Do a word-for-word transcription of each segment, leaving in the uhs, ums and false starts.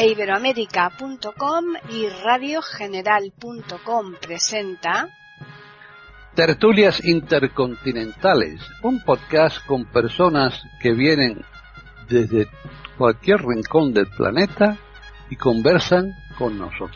e iberoamérica punto com y radio general punto com presenta Tertulias Intercontinentales, un podcast con personas que vienen desde cualquier rincón del planeta y conversan con nosotros.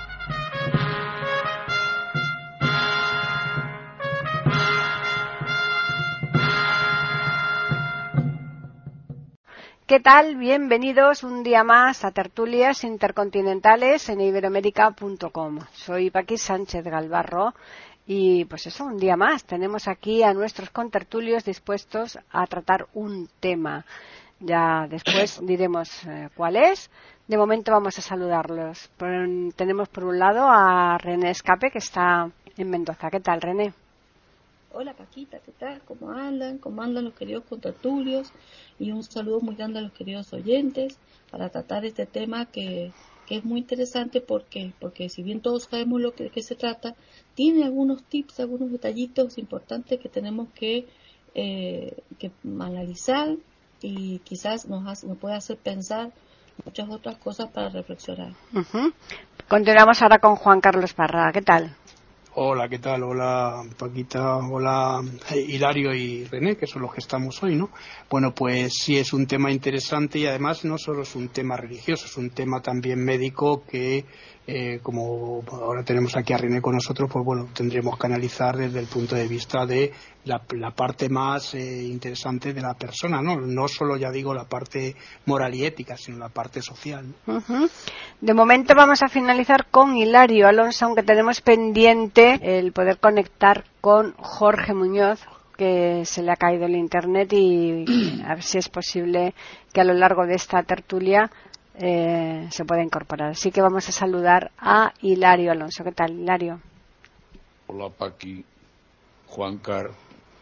¿Qué tal? Bienvenidos un día más a Tertulias Intercontinentales en iberoamérica punto com. Soy Paqui Sánchez Galvarro y pues eso, un día más. Tenemos aquí a nuestros contertulios dispuestos a tratar un tema. Ya después diremos eh, cuál es. De momento vamos a saludarlos. Por, tenemos por un lado a René Escape, que está en Mendoza. ¿Qué tal, René? Hola Paquita, ¿qué tal? ¿Cómo andan? ¿Cómo andan los queridos contertulios? Y un saludo muy grande a los queridos oyentes para tratar este tema que, que es muy interesante porque porque si bien todos sabemos lo que, de qué se trata, tiene algunos tips, algunos detallitos importantes que tenemos que, eh, que analizar y quizás nos, hace, nos puede hacer pensar muchas otras cosas para reflexionar. Uh-huh. Continuamos ahora con Juan Carlos Parra. ¿Qué tal? Hola, ¿qué tal? Hola, Paquita, hola, Hilario y René, que son los que estamos hoy, ¿no? Bueno, pues sí, es un tema interesante y además no solo es un tema religioso, es un tema también médico que, eh, como ahora tenemos aquí a René con nosotros, pues bueno, tendremos que analizar desde el punto de vista de la, la parte más eh, interesante de la persona, ¿no? No solo, ya digo, la parte moral y ética, sino la parte social, ¿no? Uh-huh. De momento vamos a finalizar con Hilario Alonso, aunque tenemos pendiente el poder conectar con Jorge Muñoz, que se le ha caído el internet, y a ver si es posible que a lo largo de esta tertulia eh, se pueda incorporar. Así que vamos a saludar a Hilario Alonso. ¿Qué tal, Hilario? Hola, Paqui, Juancar,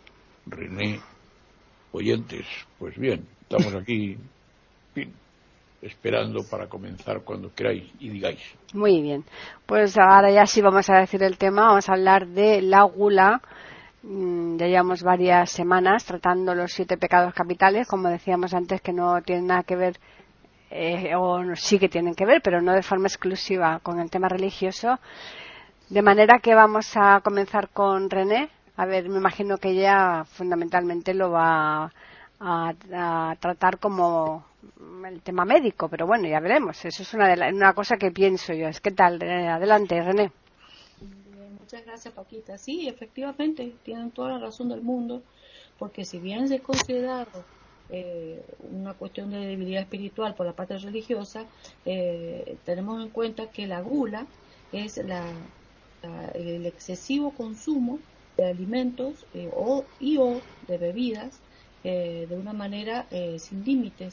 René, oyentes. Pues bien, estamos aquí, en fin, esperando para comenzar cuando queráis y digáis. Muy bien, pues ahora ya sí vamos a decir el tema. Vamos a hablar de la gula. Ya llevamos varias semanas tratando los siete pecados capitales, como decíamos antes, que no tienen nada que ver, eh, o sí que tienen que ver, pero no de forma exclusiva con el tema religioso. De manera que vamos a comenzar con René. A ver, me imagino que ella fundamentalmente lo va a, a tratar como el tema médico, pero bueno, ya veremos. Eso es una, de la, una cosa que pienso yo. ¿Qué tal? Adelante, René. Bien, muchas gracias, Paquita. Sí, efectivamente, tienen toda la razón del mundo, porque si bien se considera eh, una cuestión de debilidad espiritual por la parte religiosa, eh, tenemos en cuenta que la gula es la, la, el excesivo consumo de alimentos eh, o, y o de bebidas eh, de una manera eh, sin límites.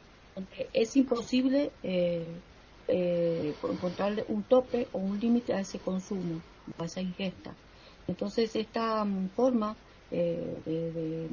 Es imposible eh, eh, encontrar un tope o un límite a ese consumo, a esa ingesta. Entonces esta um, forma eh, de, de,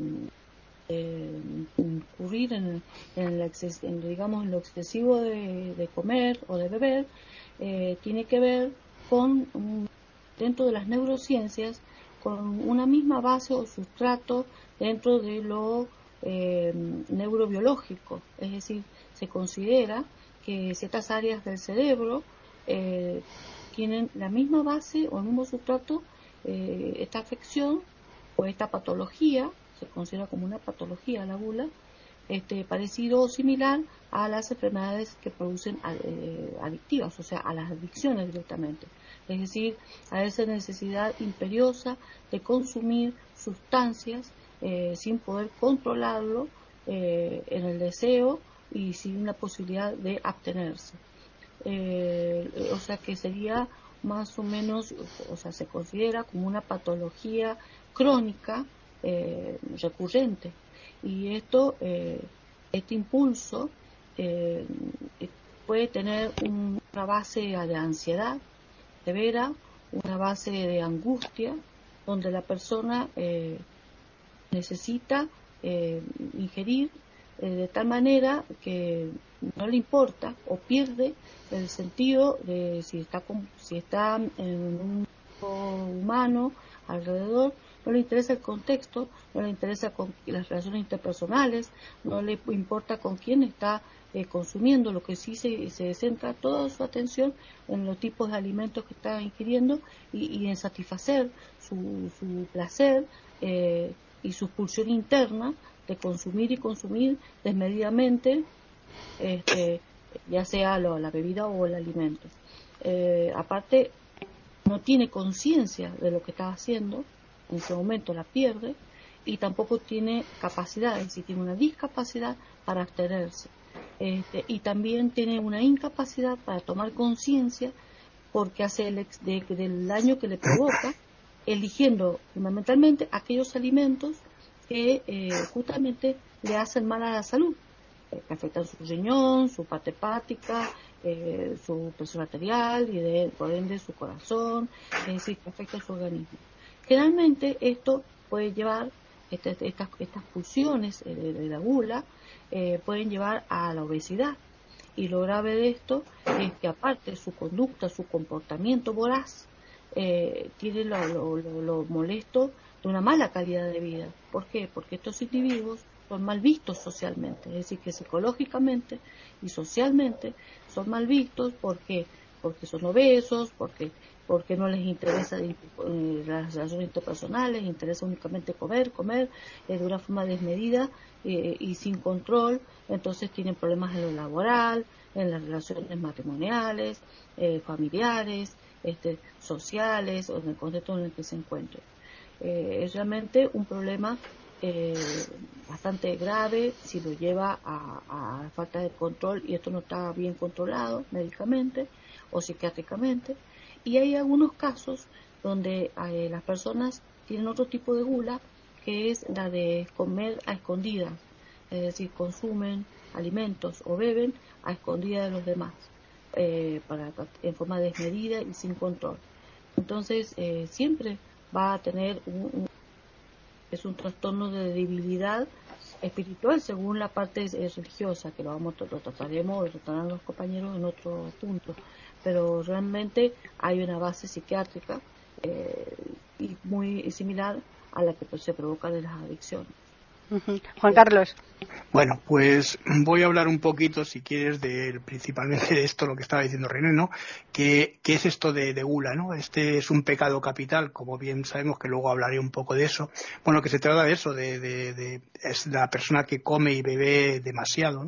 de incurrir en, en, la exces, en, digamos, en lo excesivo de, de comer o de beber eh, tiene que ver con, um, dentro de las neurociencias, con una misma base o sustrato dentro de lo eh, neurobiológico, es decir, se considera que ciertas áreas del cerebro eh, tienen la misma base o el mismo sustrato, eh, esta afección o esta patología, se considera como una patología la gula, este, parecido o similar a las enfermedades que producen eh, adictivas, o sea, a las adicciones directamente. Es decir, a esa necesidad imperiosa de consumir sustancias eh, sin poder controlarlo eh, en el deseo y sin la posibilidad de abstenerse. Eh, o sea que sería más o menos, o sea, se considera como una patología crónica eh, recurrente. Y esto, eh, este impulso eh, puede tener un, una base de ansiedad severa, una base de angustia, donde la persona eh, necesita eh, ingerir eh, de tal manera que no le importa o pierde el sentido de si está con, si está en un grupo humano alrededor, no le interesa el contexto, no le interesa con las relaciones interpersonales, no le importa con quién está eh, consumiendo, lo que sí se, se centra toda su atención en los tipos de alimentos que está ingiriendo y, y en satisfacer su, su placer eh, y su pulsión interna de consumir y consumir desmedidamente, este, ya sea lo, la bebida o el alimento. Eh, aparte, no tiene conciencia de lo que está haciendo, en ese momento la pierde, y tampoco tiene capacidad, es decir, tiene una discapacidad para abstenerse. Este, y también tiene una incapacidad para tomar conciencia porque hace el ex de, del daño que le provoca, eligiendo fundamentalmente aquellos alimentos que eh, justamente le hacen mal a la salud, eh, que afectan su riñón, su parte hepática, eh, su presión arterial y de, por ende su corazón, es decir, que afecta su organismo. Generalmente esto puede llevar, este, estas, estas pulsiones eh, de, de la gula eh, pueden llevar a la obesidad, y lo grave de esto es que aparte de su conducta, su comportamiento voraz, eh, tiene lo, lo, lo, lo molesto de una mala calidad de vida. ¿Por qué? Porque estos individuos son mal vistos socialmente, es decir, que psicológicamente y socialmente son mal vistos porque porque son obesos, porque porque no les interesa eh, las relaciones interpersonales, les interesa únicamente comer, comer eh, de una forma desmedida eh, y sin control. Entonces tienen problemas en lo laboral, en las relaciones matrimoniales, eh, familiares, este, sociales o en el contexto en el que se encuentren. Eh, es realmente un problema eh, bastante grave si lo lleva a, a falta de control, y esto no está bien controlado médicamente o psiquiátricamente. Y hay algunos casos donde eh, las personas tienen otro tipo de gula, que es la de comer a escondidas, es decir, consumen alimentos o beben a escondidas de los demás, eh, para, en forma desmedida y sin control. Entonces eh, siempre va a tener un, un, es un trastorno de debilidad espiritual según la parte eh, religiosa, que lo vamos lo trataremos, lo tratarán los compañeros en otro punto, pero realmente hay una base psiquiátrica eh, y muy similar a la que pues, se provoca de las adicciones. Uh-huh. Juan Carlos. Bueno, pues voy a hablar un poquito, si quieres, de principalmente de esto, lo que estaba diciendo René, ¿no? ¿Qué, qué es esto de, de gula, ¿no? Este es un pecado capital, como bien sabemos, que luego hablaré un poco de eso. Bueno, que se trata de eso, de, de, de es la persona que come y bebe demasiado, ¿no?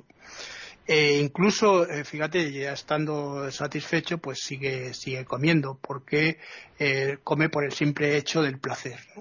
Eh, incluso, eh, fíjate, ya estando satisfecho, pues sigue sigue comiendo, porque eh, come por el simple hecho del placer, ¿no?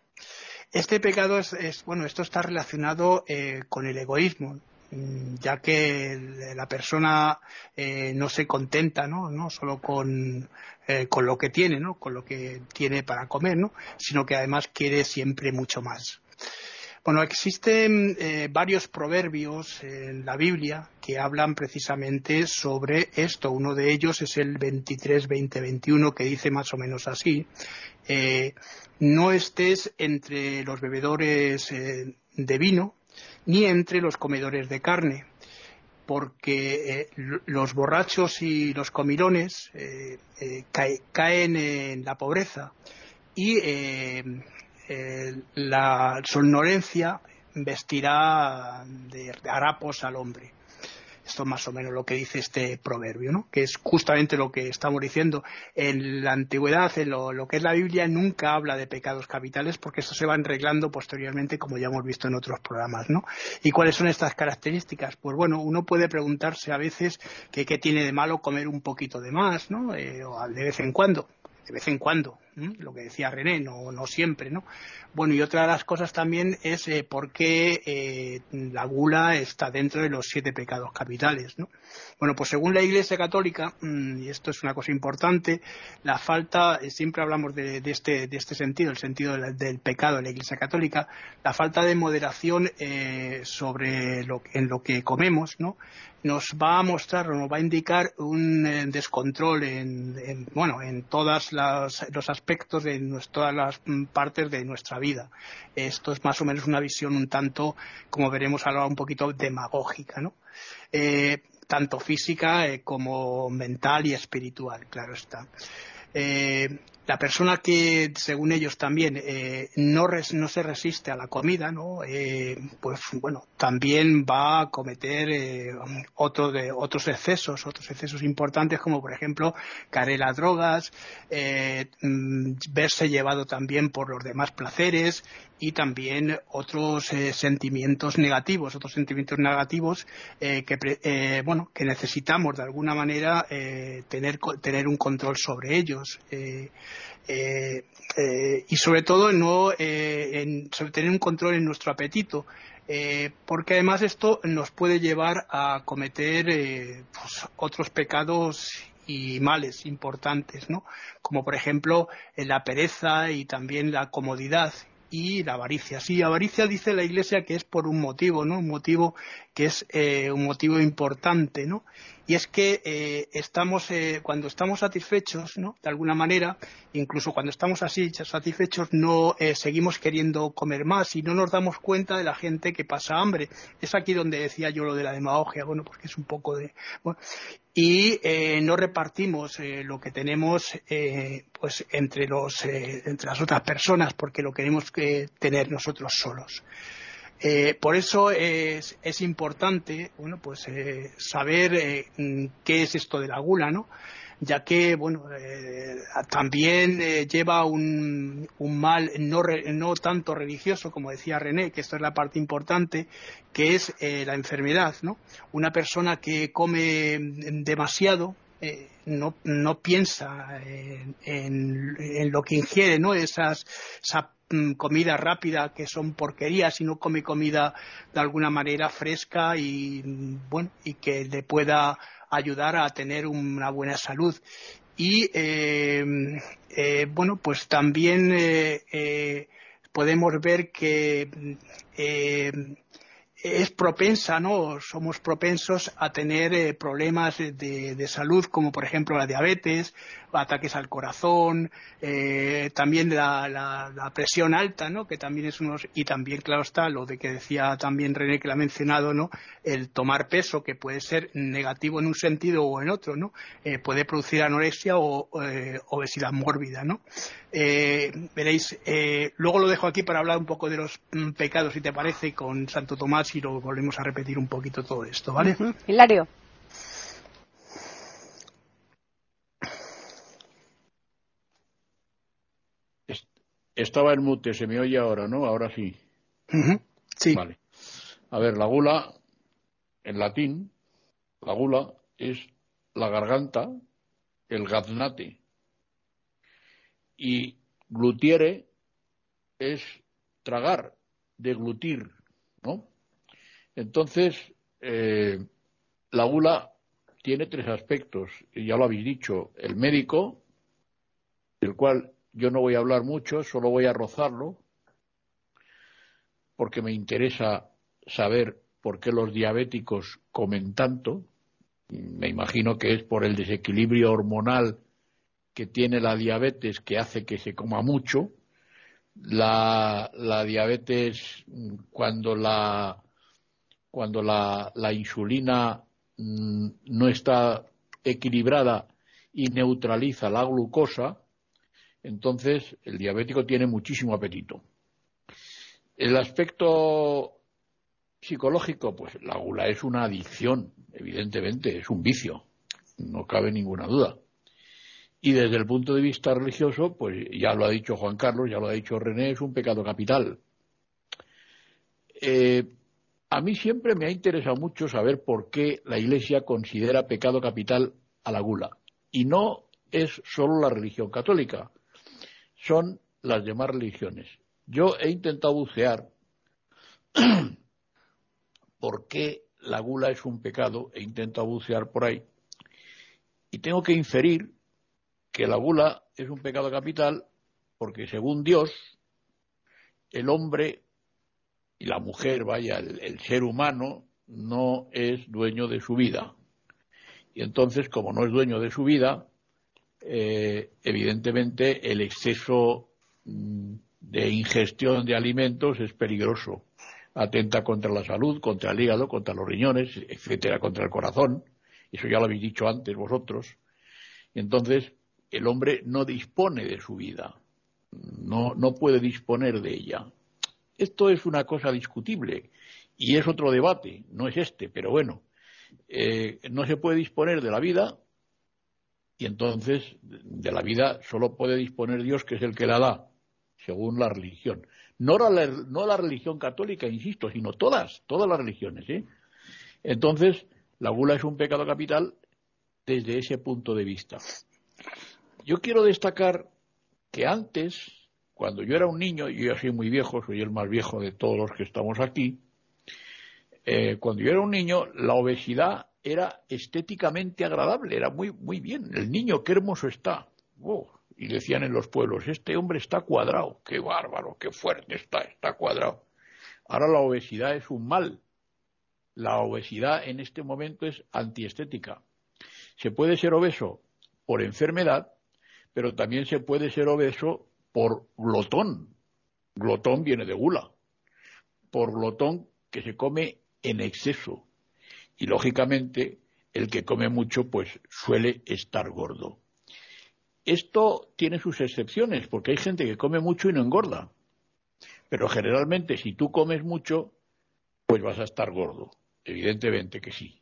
Este pecado es, es bueno, esto está relacionado eh, con el egoísmo, ya que la persona eh, no se contenta, ¿no? No solo con eh, con lo que tiene, ¿no? Con lo que tiene para comer, ¿no? Sino que además quiere siempre mucho más. Bueno, existen eh, varios proverbios en la Biblia que hablan precisamente sobre esto. Uno de ellos es el veintitrés, veinte, veintiuno, que dice más o menos así: eh, no estés entre los bebedores eh, de vino, ni entre los comedores de carne, porque eh, los borrachos y los comilones eh, eh, cae, caen en la pobreza, y eh, eh, la somnolencia vestirá de harapos al hombre. Esto es más o menos lo que dice este proverbio, ¿no? Que es justamente lo que estamos diciendo. En la antigüedad, en lo, lo que es la Biblia, nunca habla de pecados capitales, porque esto se va arreglando posteriormente, como ya hemos visto en otros programas, ¿no? ¿Y cuáles son estas características? Pues bueno, uno puede preguntarse a veces que qué tiene de malo comer un poquito de más, ¿no? Eh, o de vez en cuando. De vez en cuando, ¿eh? Lo que decía René, no, no siempre, ¿no? Bueno, y otra de las cosas también es eh, por qué eh, la gula está dentro de los siete pecados capitales, ¿no? Bueno, pues según la Iglesia Católica, mmm, y esto es una cosa importante, la falta, eh, siempre hablamos de, de, este, de este sentido, el sentido de la, del pecado de la Iglesia Católica, la falta de moderación eh, sobre lo, en lo que comemos, ¿no? Nos va a mostrar o nos va a indicar un eh, descontrol en, en, bueno, en todos los aspectos de nuestra, todas las partes de nuestra vida. Esto es más o menos una visión un tanto, como veremos ahora, un poquito demagógica, ¿no? Eh, tanto física eh, como mental y espiritual, claro está. Eh, la persona que, según ellos también, eh, no, res, no se resiste a la comida, ¿no? Eh, pues bueno, también va a cometer eh, otro de, otros excesos, otros excesos importantes, como por ejemplo caer a las drogas, eh, verse llevado también por los demás placeres y también otros eh, sentimientos negativos, otros sentimientos negativos eh, que eh, bueno que necesitamos de alguna manera eh, tener tener un control sobre ellos. Eh, Eh, eh, y sobre todo no eh, en, sobre tener un control en nuestro apetito, eh, porque además esto nos puede llevar a cometer eh, pues, otros pecados y males importantes, ¿no? Como por ejemplo eh, la pereza y también la comodidad y la avaricia. Sí, avaricia dice la Iglesia que es por un motivo, ¿no? Un motivo que es eh, un motivo importante, ¿no? Y es que eh, estamos eh, cuando estamos satisfechos, ¿no? De alguna manera, incluso cuando estamos así satisfechos, no eh, seguimos queriendo comer más y no nos damos cuenta de la gente que pasa hambre. Es aquí donde decía yo lo de la demagogia, bueno, porque es un poco de... Bueno, y eh, no repartimos eh, lo que tenemos eh, pues entre los eh, entre las otras personas porque lo queremos eh, tener nosotros solos. Eh, por eso es, es importante, bueno, pues eh, saber eh, qué es esto de la gula, ¿no? Ya que, bueno, eh, también eh, lleva un, un mal no, re, no tanto religioso, como decía René, que esto es la parte importante, que es eh, la enfermedad, ¿no? Una persona que come demasiado eh, no, no piensa en, en, en lo que ingiere, ¿no? Esas, esa comida rápida que son porquerías, sino come comida de alguna manera fresca y bueno y que le pueda ayudar a tener una buena salud. Y eh, eh, bueno pues también eh, eh, podemos ver que eh, es propensa, ¿no? Somos propensos a tener eh, problemas de, de salud, como por ejemplo la diabetes, ataques al corazón, eh, también la, la, la presión alta, ¿no? Que también es unos, y también, claro está, lo de que decía también René, que lo ha mencionado, ¿no? El tomar peso, que puede ser negativo en un sentido o en otro, ¿no? Eh, puede producir anorexia o eh, obesidad mórbida, ¿no? Eh, veréis, eh, luego lo dejo aquí para hablar un poco de los mm, pecados, si te parece, con Santo Tomás, y lo volvemos a repetir un poquito todo esto, ¿vale? Uh-huh. Hilario. Estaba en mute, se me oye ahora, ¿no? Ahora sí. Uh-huh. Sí. Vale. A ver, la gula, en latín, la gula es la garganta, el gaznate. Y glutiere es tragar, deglutir, ¿no? Entonces, eh, la gula tiene tres aspectos, y ya lo habéis dicho. El médico, del cual yo no voy a hablar mucho, solo voy a rozarlo, porque me interesa saber por qué los diabéticos comen tanto. Me imagino que es por el desequilibrio hormonal que tiene la diabetes, que hace que se coma mucho. La, la diabetes, cuando la, cuando la, la insulina mmm, no está equilibrada y neutraliza la glucosa, entonces el diabético tiene muchísimo apetito. El aspecto psicológico, pues la gula es una adicción, evidentemente, es un vicio, no cabe ninguna duda. Y desde el punto de vista religioso, pues ya lo ha dicho Juan Carlos, ya lo ha dicho René, es un pecado capital. Eh, a mí siempre me ha interesado mucho saber por qué la Iglesia considera pecado capital a la gula. Y no es solo la religión católica, son las demás religiones. Yo he intentado bucear por qué la gula es un pecado, he intentado bucear por ahí, y tengo que inferir que la gula es un pecado capital porque, según Dios, el hombre y la mujer, vaya, el, el ser humano, no es dueño de su vida. Y entonces, como no es dueño de su vida, eh, evidentemente el exceso mmm, de ingestión de alimentos es peligroso. Atenta contra la salud, contra el hígado, contra los riñones, etcétera, contra el corazón. Eso ya lo habéis dicho antes vosotros. Y entonces, el hombre no dispone de su vida, no, no puede disponer de ella. Esto es una cosa discutible y es otro debate, no es este, pero bueno, eh, no se puede disponer de la vida y entonces de la vida solo puede disponer Dios, que es el que la da, según la religión. No la, no la religión católica, insisto, sino todas, todas las religiones, ¿eh? Entonces, la gula es un pecado capital desde ese punto de vista. Yo quiero destacar que antes, cuando yo era un niño, yo ya soy muy viejo, soy el más viejo de todos los que estamos aquí, eh, cuando yo era un niño, la obesidad era estéticamente agradable, era muy, muy bien. El niño, qué hermoso está. Oh, y decían en los pueblos, este hombre está cuadrado, qué bárbaro, qué fuerte está, está cuadrado. Ahora la obesidad es un mal. La obesidad en este momento es antiestética. Se puede ser obeso por enfermedad, pero también se puede ser obeso por glotón. Glotón viene de gula. Por glotón que se come en exceso. Y lógicamente el que come mucho pues suele estar gordo. Esto tiene sus excepciones, porque hay gente que come mucho y no engorda. Pero generalmente si tú comes mucho, pues vas a estar gordo. Evidentemente que sí.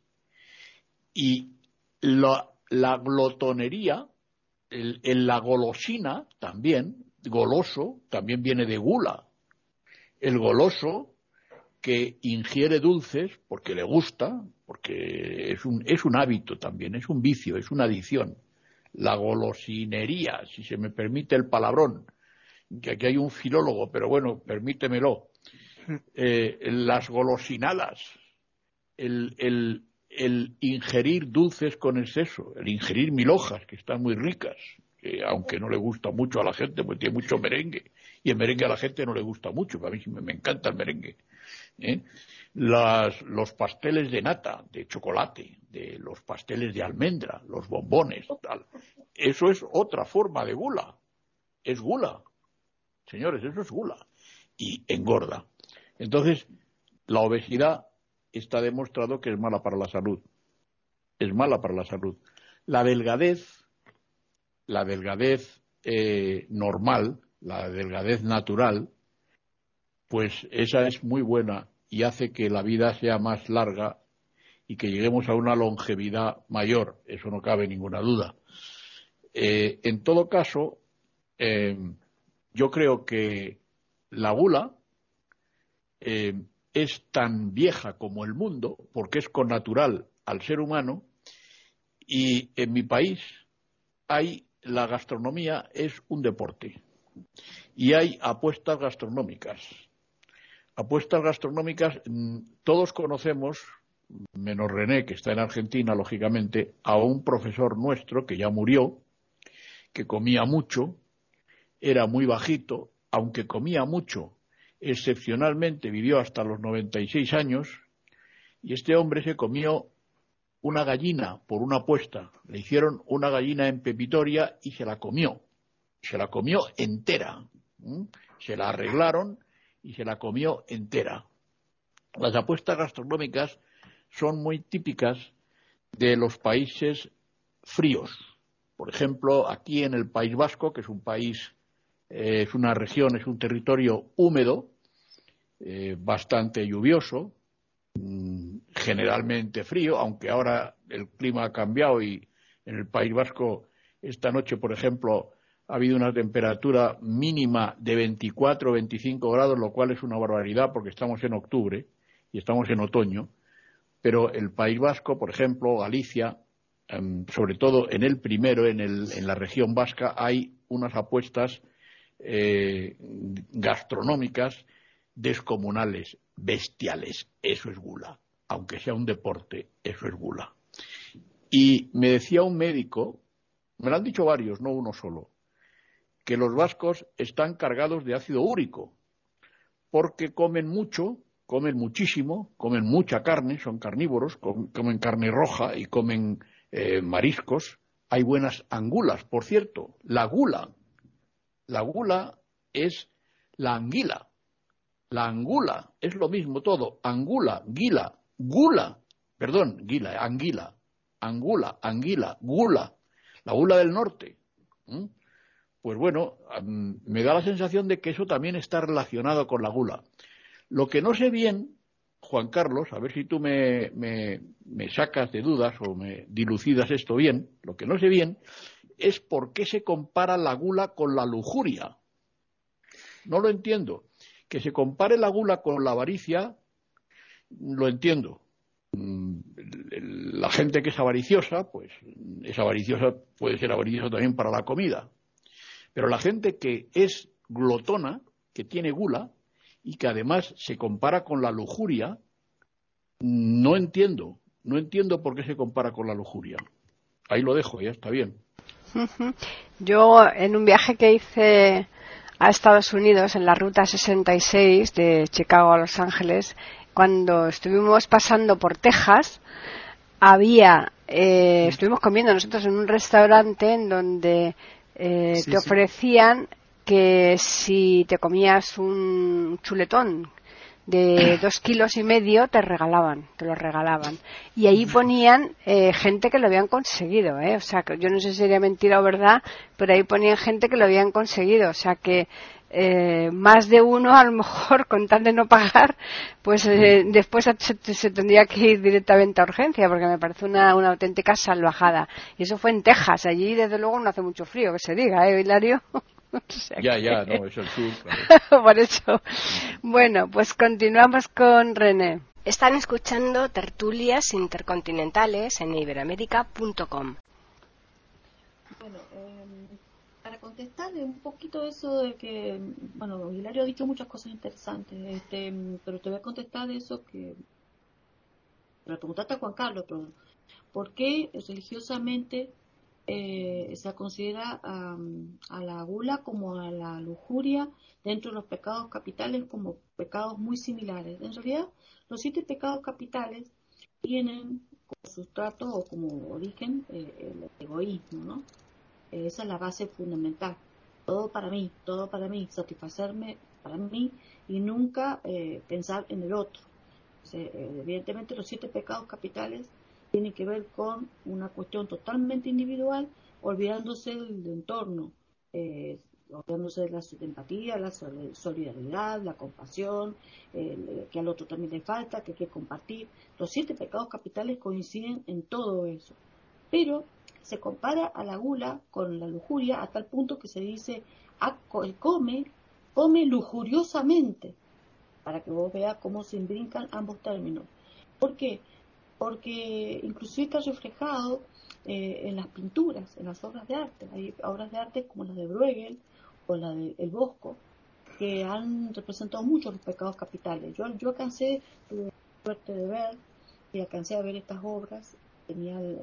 Y la, la glotonería, el, el, la golosina también, goloso, también viene de gula. El goloso que ingiere dulces porque le gusta, porque es un, es un hábito también, es un vicio, es una adicción. La golosinería, si se me permite el palabrón, que aquí hay un filólogo, pero bueno, permítemelo. Eh, las golosinadas, el, el, el ingerir dulces con exceso, el ingerir mil hojas, que están muy ricas, que aunque no le gusta mucho a la gente, pues tiene mucho merengue, y el merengue a la gente no le gusta mucho, a mí me, me encanta el merengue. ¿Eh? Las, los pasteles de nata, de chocolate, de los pasteles de almendra, los bombones, tal. Eso es otra forma de gula. Es gula. Señores, eso es gula. Y engorda. Entonces, la obesidad está demostrado que es mala para la salud. Es mala para la salud. La delgadez, la delgadez eh, normal, la delgadez natural, pues esa es muy buena y hace que la vida sea más larga y que lleguemos a una longevidad mayor, eso no cabe ninguna duda. Eh, en todo caso, eh, yo creo que la gula eh, es tan vieja como el mundo, porque es connatural al ser humano, y en mi país hay la gastronomía es un deporte y hay apuestas gastronómicas. Apuestas gastronómicas, todos conocemos, menos René, que está en Argentina, lógicamente, a un profesor nuestro que ya murió, que comía mucho, era muy bajito, aunque comía mucho, excepcionalmente vivió hasta los noventa y seis años, y este hombre se comió una gallina por una apuesta. Le hicieron una gallina en pepitoria y se la comió. Se la comió entera. ¿Mm? Se la arreglaron y se la comió entera. Las apuestas gastronómicas son muy típicas de los países fríos. Por ejemplo, aquí en el País Vasco, que es un país, eh, es una región, es un territorio húmedo, eh, bastante lluvioso, mmm, generalmente frío, aunque ahora el clima ha cambiado y en el País Vasco esta noche, por ejemplo, ha habido una temperatura mínima de veinticuatro o veinticinco grados, lo cual es una barbaridad porque estamos en octubre y estamos en otoño, pero el País Vasco, por ejemplo, Galicia, um, sobre todo en el primero, en, el, en la región vasca, hay unas apuestas eh, gastronómicas descomunales, bestiales. Eso es gula. Aunque sea un deporte, eso es gula. Y me decía un médico, me lo han dicho varios, no uno solo, que los vascos están cargados de ácido úrico, porque comen mucho, comen muchísimo, comen mucha carne, son carnívoros, comen carne roja y comen eh, mariscos. Hay buenas angulas, por cierto, la gula. La gula es la anguila. La angula es lo mismo todo, angula, guila, gula, perdón, guila, anguila, angula, anguila, gula, la gula del norte. ¿Mm? Pues bueno, me da la sensación de que eso también está relacionado con la gula. Lo que no sé bien, Juan Carlos, a ver si tú me, me, me sacas de dudas o me dilucidas esto bien, lo que no sé bien es por qué se compara la gula con la lujuria. No lo entiendo. Que se compare la gula con la avaricia, lo entiendo. La gente que es avariciosa, pues es avariciosa, puede ser avariciosa también para la comida. Pero la gente que es glotona, que tiene gula, y que además se compara con la lujuria, no entiendo. No entiendo por qué se compara con la lujuria. Ahí lo dejo, ya está bien. Yo, en un viaje que hice a Estados Unidos, en la ruta sesenta y seis de Chicago a Los Ángeles, cuando estuvimos pasando por Texas, había, eh, estuvimos comiendo nosotros en un restaurante en donde eh, sí, te sí. ofrecían que si te comías un chuletón de dos kilos y medio te regalaban, te lo regalaban. Y ahí ponían eh, gente que lo habían conseguido, ¿eh? O sea, que yo no sé si sería mentira o verdad, pero ahí ponían gente que lo habían conseguido. O sea, que eh, más de uno, a lo mejor, con tal de no pagar, pues eh, después se, se tendría que ir directamente a urgencia, porque me parece una, una auténtica salvajada. Y eso fue en Texas. Allí, desde luego, no hace mucho frío, que se diga, ¿eh, Hilario? O sea ya, que... ya, no, es el sur, claro. Por eso. Bueno, pues continuamos con René. Están escuchando Tertulias Intercontinentales en iberoamérica punto com. Bueno, eh, para contestarle un poquito eso de que, bueno, Hilario ha dicho muchas cosas interesantes, este, pero te voy a contestar eso que, pero preguntaste a Juan Carlos, pero ¿por qué religiosamente eh, se considera um, a la gula como a la lujuria dentro de los pecados capitales como pecados muy similares? En realidad, los siete pecados capitales tienen como sustrato o como origen eh, el egoísmo, ¿no? Eh, esa es la base fundamental. Todo para mí, todo para mí, satisfacerme para mí y nunca eh, pensar en el otro. O sea, eh, evidentemente los siete pecados capitales tiene que ver con una cuestión totalmente individual, olvidándose del entorno, eh, olvidándose de la empatía, la solidaridad, la compasión, eh, que al otro también le falta, que hay que compartir. Los siete pecados capitales coinciden en todo eso. Pero se compara a la gula con la lujuria a tal punto que se dice, ah, come, come lujuriosamente, para que vos veas cómo se imbrincan ambos términos. ¿Por qué? Porque inclusive está reflejado eh, en las pinturas, en las obras de arte. Hay obras de arte como las de Bruegel o la de El Bosco, que han representado mucho los pecados capitales. Yo, yo alcancé, tuve la suerte de ver, y alcancé a ver estas obras. Tenía el,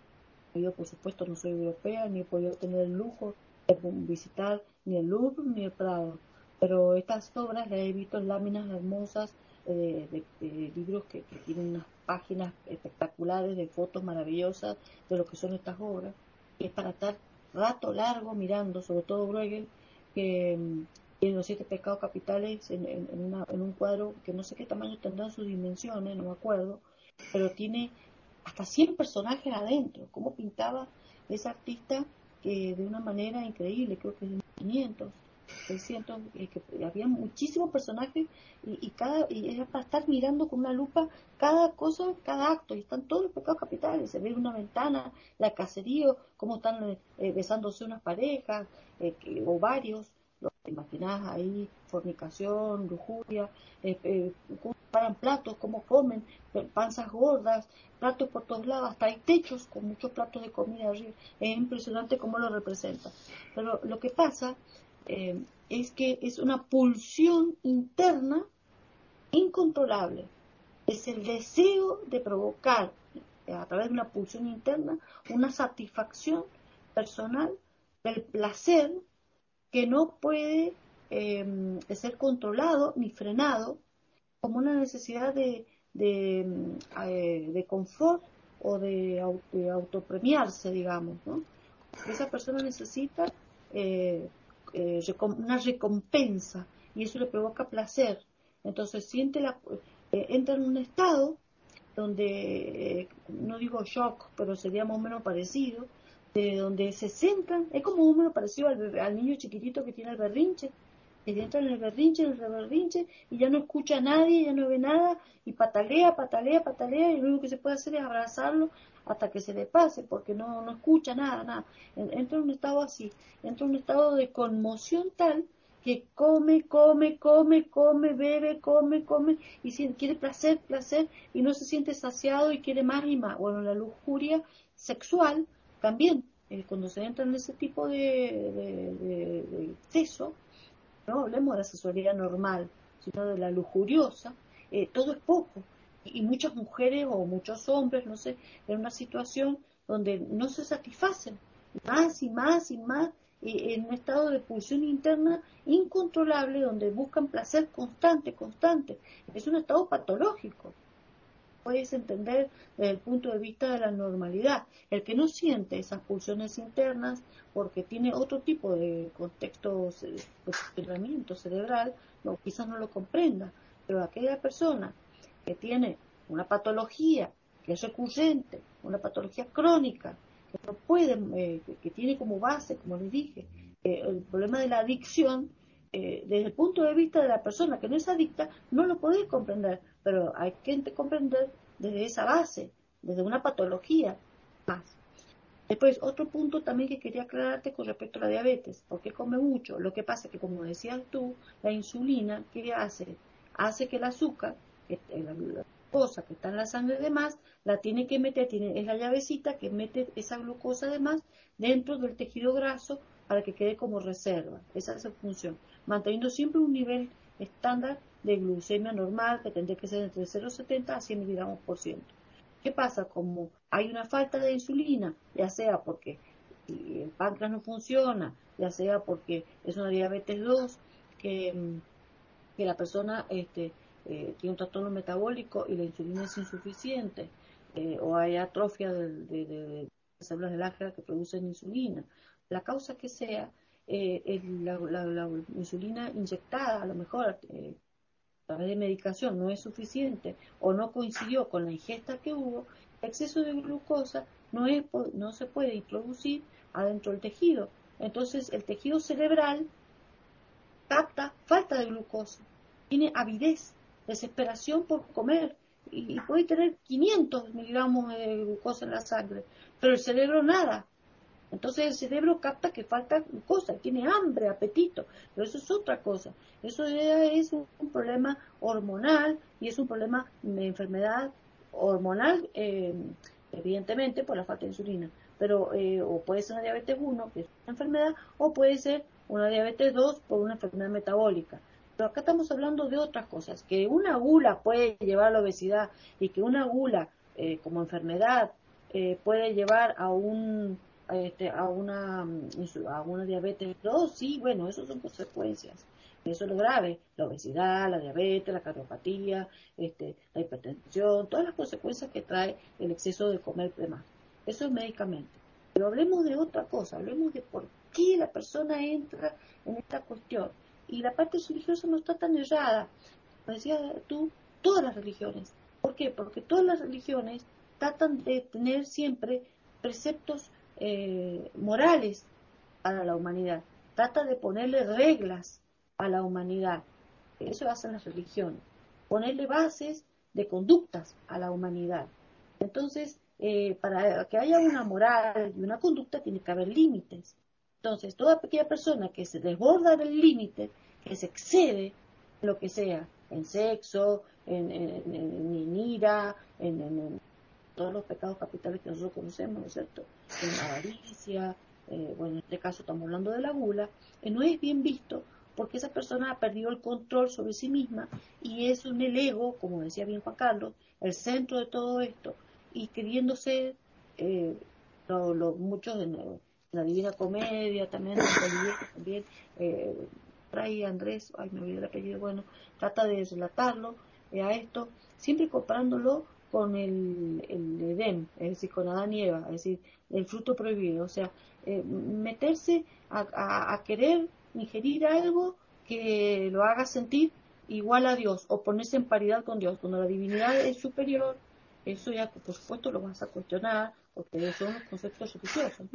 yo, por supuesto, no soy europea, ni he podido tener el lujo de visitar ni el Louvre ni el Prado. Pero estas obras las he visto en láminas hermosas, eh, de, de libros que, que tienen unas páginas espectaculares de fotos maravillosas de lo que son estas obras, y es para estar rato largo mirando, sobre todo Bruegel, que um, tiene los siete pecados capitales en, en, en, una, en un cuadro que no sé qué tamaño tendrán sus dimensiones, no me acuerdo, pero tiene hasta cien personajes adentro. Cómo pintaba esa artista que de una manera increíble, creo que de quinientos, seiscientos, eh, que había muchísimos personajes y, y cada y era para estar mirando con una lupa cada cosa, cada acto, y están todos los pecados capitales. Se ve una ventana, la cacerío, cómo están eh, besándose unas parejas eh, que, o varios, lo que imaginás ahí, fornicación, lujuria, eh, eh, cómo paran platos, cómo comen, panzas gordas, platos por todos lados, hasta hay techos con muchos platos de comida arriba. Es impresionante cómo lo representa. Pero lo que pasa eh, es que es una pulsión interna incontrolable. Es el deseo de provocar eh, a través de una pulsión interna una satisfacción personal del placer que no puede eh, ser controlado ni frenado, como una necesidad de, de, eh, de confort o de, de autopremiarse, digamos, ¿no? Esa persona necesita eh, eh, una recompensa y eso le provoca placer. Entonces siente la, eh, entra en un estado donde, eh, no digo shock, pero sería más o menos parecido, de donde se centran, es como uno parecido al, bebé, al niño chiquitito que tiene el berrinche, que entra en el berrinche, en el berrinche, y ya no escucha a nadie, ya no ve nada, y patalea, patalea, patalea, y lo único que se puede hacer es abrazarlo hasta que se le pase, porque no, no escucha nada, nada. Entra en un estado así, entra en un estado de conmoción tal que come, come, come, come, bebe, come, come, y si quiere placer, placer, y no se siente saciado y quiere más y más. Bueno, la lujuria sexual también, eh, cuando se entra en ese tipo de, de, de, de exceso, no hablemos de la sexualidad normal, sino de la lujuriosa, eh, todo es poco. Y, y muchas mujeres o muchos hombres, no sé, en una situación donde no se satisfacen, más y más y más, y en un estado de pulsión interna incontrolable, donde buscan placer constante, constante. Es un estado patológico. Puedes entender desde el punto de vista de la normalidad. El que no siente esas pulsiones internas porque tiene otro tipo de contexto, de funcionamiento cerebral, no, quizás no lo comprenda, pero aquella persona que tiene una patología que es recurrente, una patología crónica, que no puede, eh, que, que tiene como base, como les dije, eh, el problema de la adicción, eh, desde el punto de vista de la persona que no es adicta, no lo podés comprender, pero hay que comprender desde esa base, desde una patología más. Después, otro punto también que quería aclararte con respecto a la diabetes, porque come mucho. Lo que pasa es que, como decías tú, la insulina, ¿qué hace? Hace que el azúcar, que, la glucosa que está en la sangre de más, la tiene que meter, tiene, es la llavecita que mete esa glucosa de más dentro del tejido graso para que quede como reserva. Esa es su función, manteniendo siempre un nivel estándar de glucemia normal que tendría que ser entre cero coma setenta a cien miligramos por ciento. ¿Qué pasa? Como hay una falta de insulina, ya sea porque el páncreas no funciona, ya sea porque es una diabetes dos, que, que la persona este, eh, tiene un trastorno metabólico y la insulina es insuficiente, eh, o hay atrofia de, de, de, de células del ángel que producen insulina. La causa que sea, eh, el, la, la, la insulina inyectada, a lo mejor eh, a través de medicación no es suficiente o no coincidió con la ingesta que hubo, el exceso de glucosa no, es, no se puede introducir adentro del tejido. Entonces el tejido cerebral capta falta de glucosa, tiene avidez, desesperación por comer y, y puede tener quinientos miligramos de glucosa en la sangre, pero el cerebro nada. Entonces el cerebro capta que falta glucosa, tiene hambre, apetito, pero eso es otra cosa. Eso es un, un problema hormonal y es un problema de enfermedad hormonal, eh, evidentemente por la falta de insulina, pero eh, o puede ser una diabetes uno, que es una enfermedad, o puede ser una diabetes dos por una enfermedad metabólica. Pero acá estamos hablando de otras cosas, que una gula puede llevar a la obesidad y que una gula eh, como enfermedad eh, puede llevar a un Este, a una a una diabetes dos, sí, bueno, eso son consecuencias, eso es lo grave, la obesidad, la diabetes, la cardiopatía, este, la hipertensión, todas las consecuencias que trae el exceso de comer de más, eso es medicamento. Pero hablemos de otra cosa, hablemos de por qué la persona entra en esta cuestión, y la parte religiosa no está tan errada, como decías tú, todas las religiones. ¿Por qué? Porque todas las religiones tratan de tener siempre preceptos Eh, morales para la humanidad, trata de ponerle reglas a la humanidad. Eso hacen las religiones, ponerle bases de conductas a la humanidad. Entonces, eh, para que haya una moral y una conducta tiene que haber límites. Entonces, toda aquella persona que se desborda del límite, que se excede en lo que sea, en sexo, en, en, en, en ira, en, en, en todos los pecados capitales que nosotros conocemos, ¿no es cierto? En avaricia, eh, bueno, en este caso estamos hablando de la gula, eh, no es bien visto porque esa persona ha perdido el control sobre sí misma y es un el ego, como decía bien Juan Carlos, el centro de todo esto, y queriendo ser, eh, lo, lo, muchos en, en la Divina Comedia, también en Olivier, también, eh, Fray Andrés, ay me olvidé el apellido, bueno, trata de relatarlo eh, a esto, siempre comparándolo con el, el Edén, es decir, con Adán y Eva, es decir, el fruto prohibido, o sea, eh, meterse a, a, a querer ingerir algo que lo haga sentir igual a Dios, o ponerse en paridad con Dios, cuando la divinidad es superior, eso ya por supuesto lo vas a cuestionar, porque son los conceptos religiosos, ¿no?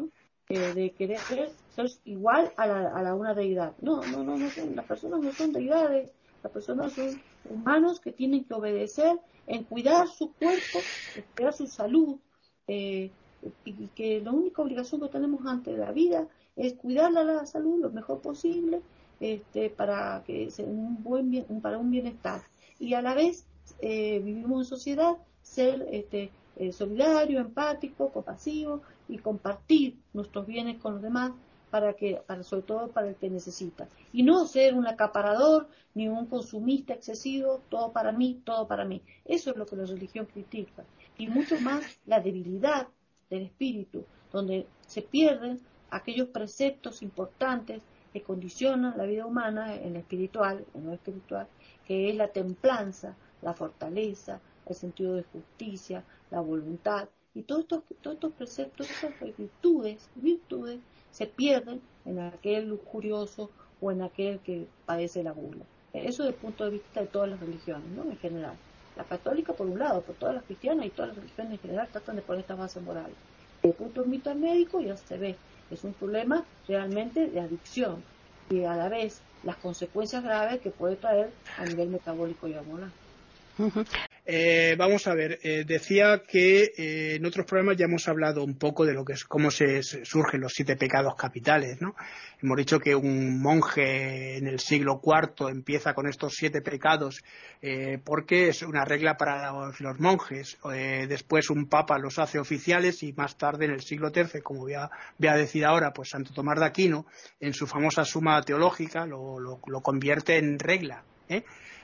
eh, de querer ser igual a la, a la una deidad. No, no, no, no son, las personas no son deidades, las personas son humanos que tienen que obedecer en cuidar su cuerpo, en cuidar su salud, eh, y que la única obligación que tenemos ante la vida es cuidarla la salud lo mejor posible, este, para que sea un buen bien, para un bienestar, y a la vez eh, vivimos en sociedad, ser este, eh, solidario, empático, compasivo y compartir nuestros bienes con los demás, para que, para, sobre todo para el que necesita, y no ser un acaparador ni un consumista excesivo, todo para mí, todo para mí. Eso es lo que la religión critica, y mucho más la debilidad del espíritu, donde se pierden aquellos preceptos importantes que condicionan la vida humana en lo espiritual, en lo espiritual, que es la templanza, la fortaleza, el sentido de justicia, la voluntad, y todos estos, todos estos preceptos, estas virtudes, virtudes se pierden en aquel lujurioso o en aquel que padece la gula. Eso desde el punto de vista de todas las religiones, ¿no? En general. La católica por un lado, por todas las cristianas y todas las religiones en general tratan de poner estas bases morales. Desde el punto de vista médico ya se ve, es un problema realmente de adicción y a la vez las consecuencias graves que puede traer a nivel metabólico y hormonal. Uh-huh. Eh, vamos a ver, eh, decía que eh, en otros programas ya hemos hablado un poco de lo que es cómo se, se surgen los siete pecados capitales, ¿no? Hemos dicho que un monje en el siglo cuarto empieza con estos siete pecados eh, porque es una regla para los, los monjes. Eh, después un papa los hace oficiales y más tarde en el siglo tercero, como voy a, voy a decir ahora, pues Santo Tomás de Aquino en su famosa Suma Teológica lo, lo, lo convierte en regla, ¿eh?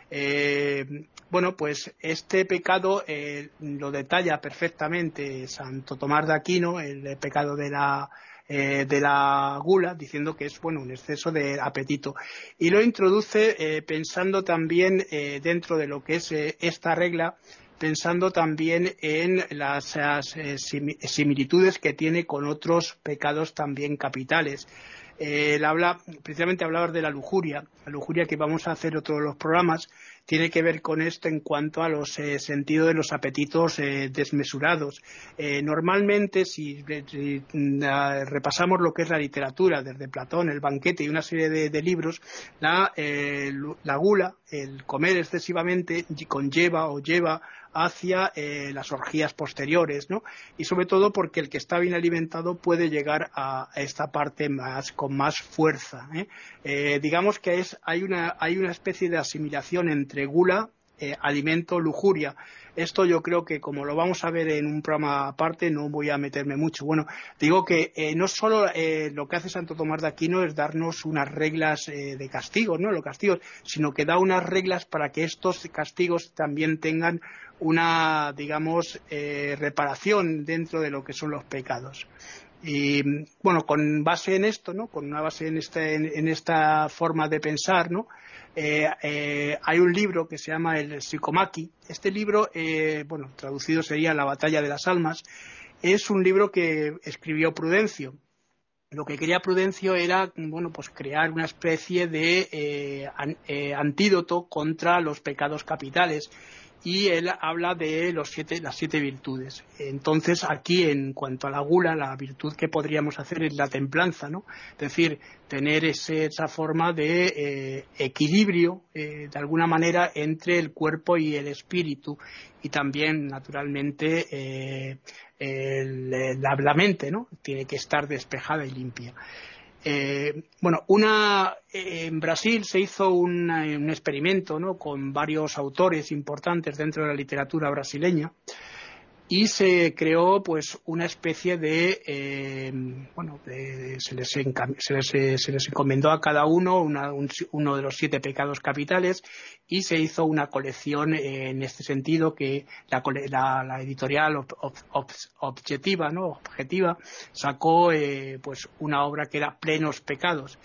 Eh, bueno, pues este pecado eh, lo detalla perfectamente Santo Tomás de Aquino, el pecado de la eh, de la gula, diciendo que es bueno un exceso de apetito, y lo introduce eh, pensando también eh, dentro de lo que es eh, esta regla, pensando también en las eh, similitudes que tiene con otros pecados también capitales. Eh, él habla, precisamente hablaba de la lujuria, la lujuria que vamos a hacer otro de los programas, tiene que ver con esto en cuanto a los eh, sentidos de los apetitos eh, desmesurados. Eh, normalmente, si, si uh, repasamos lo que es la literatura, desde Platón, el banquete y una serie de, de libros, la, eh, la gula, el comer excesivamente, conlleva o lleva hacia eh, las orgías posteriores, ¿no? Y sobre todo porque el que está bien alimentado puede llegar a, a esta parte más con más fuerza, ¿eh? Eh, digamos que es, hay una hay una especie de asimilación entre gula, eh, alimento, lujuria. Esto yo creo que, como lo vamos a ver en un programa aparte, no voy a meterme mucho. Bueno, digo que eh, no solo eh, lo que hace Santo Tomás de Aquino es darnos unas reglas eh, de castigos, ¿no? Los castigos, sino que da unas reglas para que estos castigos también tengan una, digamos, eh, reparación dentro de lo que son los pecados. Y bueno, con base en esto, ¿no? Con una base en esta, en, en esta forma de pensar, ¿no? Eh, eh, hay un libro que se llama el Psicomaqui. Este libro, eh, bueno, traducido sería La batalla de las almas. Es un libro que escribió Prudencio. Lo que quería Prudencio era, bueno, pues crear una especie de eh, an, eh, antídoto contra los pecados capitales. Y él habla de los siete, las siete virtudes. Entonces, aquí, en cuanto a la gula, la virtud que podríamos hacer es la templanza, ¿no? Es decir, tener ese, esa forma de eh, equilibrio, eh, de alguna manera, entre el cuerpo y el espíritu. Y también, naturalmente, eh, el, la, la mente, ¿no? Tiene que estar despejada y limpia. Eh, bueno, una, eh, en Brasil se hizo una, un experimento, ¿no? Con varios autores importantes dentro de la literatura brasileña, y se creó pues una especie de, eh, bueno, de, se, les encam- se, les, se les encomendó a cada uno una, un, uno de los siete pecados capitales, y se hizo una colección eh, en este sentido, que la, la, la editorial ob, ob, ob, objetiva, ¿no? objetiva sacó eh, pues una obra que era Plenos Pecados.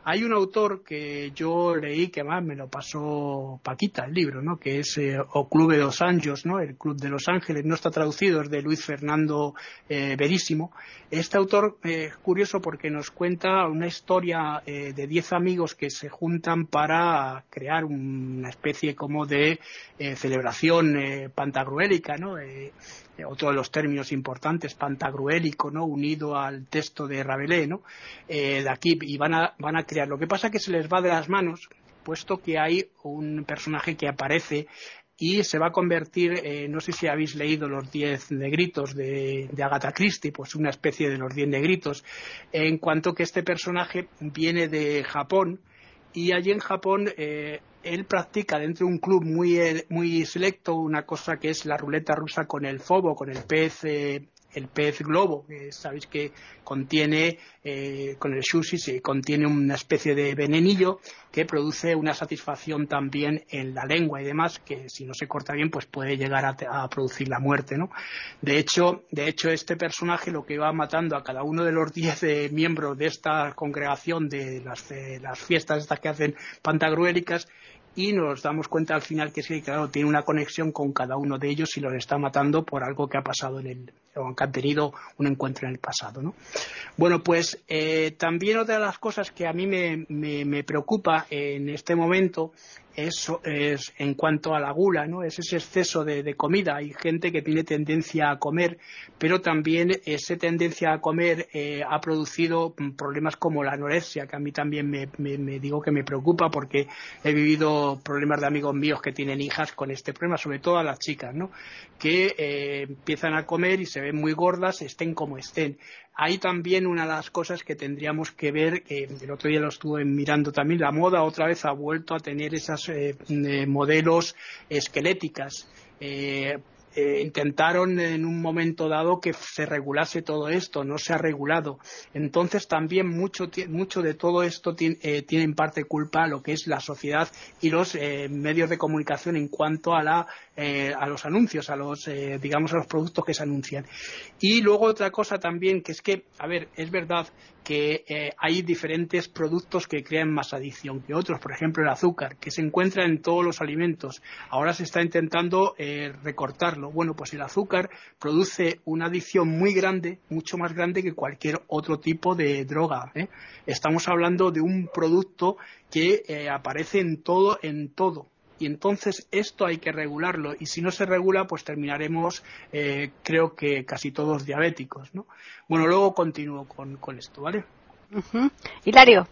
Hay un autor que yo leí, que más me lo pasó Paquita, el libro, ¿no? Que es eh, O Club de los Anjos, ¿no? El Club de los Ángeles, no está traducido, es de Luis Fernando eh, Verísimo. Este autor eh, es curioso porque nos cuenta una historia eh, de diez amigos que se juntan para crear una especie como de eh, celebración eh, pantagruélica, ¿no? Eh, otro de los términos importantes, pantagruélico, ¿no? Unido al texto de Rabelais, ¿no? Eh, de aquí, y van a, van a crear. Lo que pasa es que se les va de las manos, puesto que hay un personaje que aparece y se va a convertir, eh, no sé si habéis leído Los Diez Negritos de, de Agatha Christie, pues una especie de Los Diez Negritos, en cuanto que este personaje viene de Japón, y allí en Japón eh, él practica dentro de un club muy muy selecto una cosa que es la ruleta rusa con el fobo, con el pez eh, el pez globo, que sabéis que contiene, eh, con el sushi, se contiene una especie de venenillo que produce una satisfacción también en la lengua y demás, que si no se corta bien pues puede llegar a, a producir la muerte, ¿no? De hecho, de hecho este personaje lo que va matando a cada uno de los diez eh, miembros de esta congregación de las, de las fiestas estas que hacen pantagruélicas, y nos damos cuenta al final que sí, claro, tiene una conexión con cada uno de ellos y los está matando por algo que ha pasado en el, o que han tenido un encuentro en el pasado, ¿no? Bueno, pues eh, también otra de las cosas que a mí me, me, me preocupa en este momento es, es en cuanto a la gula, ¿no? Es ese exceso de, de comida. Hay gente que tiene tendencia a comer, pero también esa tendencia a comer eh, ha producido problemas como la anorexia, que a mí también me, me, me digo que me preocupa, porque he vivido problemas de amigos míos que tienen hijas con este problema, sobre todo a las chicas, ¿no? Que eh, empiezan a comer y se ven muy gordas, estén como estén. Hay también una de las cosas que tendríamos que ver, que el otro día lo estuve mirando también, la moda otra vez ha vuelto a tener esas eh, eh, modelos esqueléticas. Eh, eh, intentaron en un momento dado que se regulase todo esto, no se ha regulado. Entonces también mucho, mucho de todo esto tiene, eh, tiene en parte culpa lo que es la sociedad y los eh, medios de comunicación en cuanto a la eh, a los anuncios, a los eh, digamos a los productos que se anuncian. Y luego otra cosa también, que es que, a ver, es verdad que eh, hay diferentes productos que crean más adicción que otros. Por ejemplo, el azúcar, que se encuentra en todos los alimentos. Ahora se está intentando eh, recortarlo. Bueno, pues el azúcar produce una adicción muy grande, mucho más grande que cualquier otro tipo de droga, ¿eh? Estamos hablando de un producto que eh, aparece en todo, en todo. Y entonces esto hay que regularlo, y si no se regula pues terminaremos eh, creo que casi todos diabéticos, ¿no? Bueno, luego continúo con, con esto, ¿vale? Uh-huh. Hilario.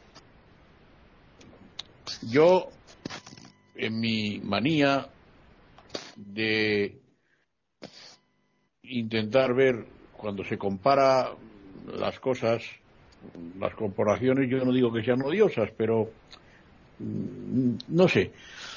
Yo, en mi manía de intentar ver cuando se compara las cosas, las comparaciones, yo no digo que sean odiosas, pero no sé,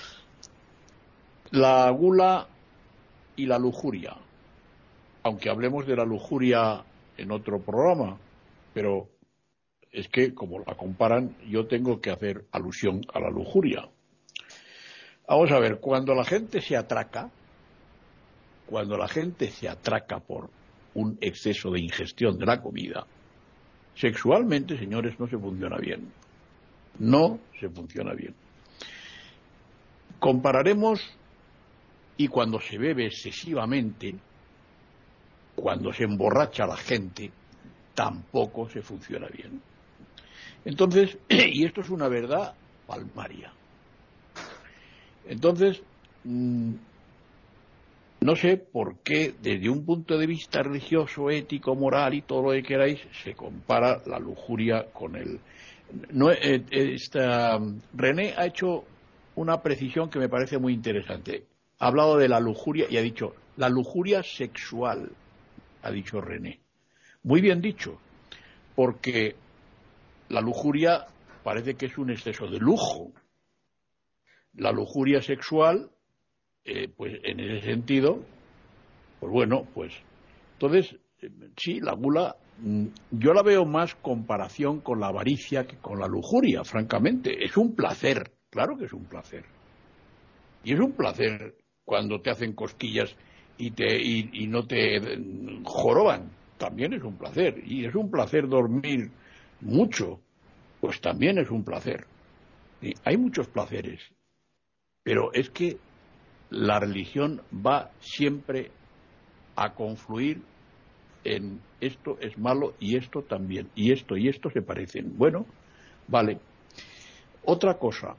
la gula y la lujuria, aunque hablemos de la lujuria en otro programa, pero es que como la comparan, yo tengo que hacer alusión a la lujuria. Vamos a ver, cuando la gente se atraca, cuando la gente se atraca por un exceso de ingestión de la comida, sexualmente, señores, no se funciona bien. No se funciona bien. Compararemos, y cuando se bebe excesivamente, cuando se emborracha la gente, tampoco se funciona bien. Entonces, y esto es una verdad palmaria. Entonces, mmm, no sé por qué, desde un punto de vista religioso, ético, moral y todo lo que queráis, se compara la lujuria con el... No, eh, esta, René ha hecho una precisión que me parece muy interesante. Ha hablado de la lujuria y ha dicho, la lujuria sexual, ha dicho René. Muy bien dicho, porque la lujuria parece que es un exceso de lujo. La lujuria sexual, eh, pues en ese sentido, pues bueno, pues entonces, eh, sí, la gula, yo la veo más comparación con la avaricia que con la lujuria, francamente. Es un placer, claro que es un placer. Y es un placer cuando te hacen cosquillas y, te, y, y no te joroban, también es un placer. Y es un placer dormir mucho, pues también es un placer. ¿Sí? Hay muchos placeres, pero es que la religión va siempre a confluir en esto es malo y esto también, y esto y esto se parecen. Bueno, vale. Otra cosa.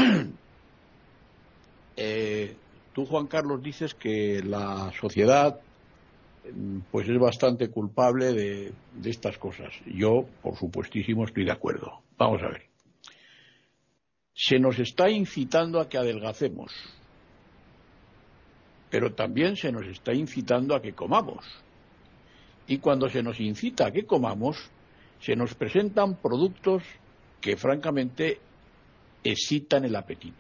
eh, tú, Juan Carlos, dices que la sociedad pues es bastante culpable de, de estas cosas. Yo, por supuestísimo, estoy de acuerdo. Vamos a ver. Se nos está incitando a que adelgacemos, pero también se nos está incitando a que comamos. Y cuando se nos incita a que comamos, se nos presentan productos que francamente excitan el apetito.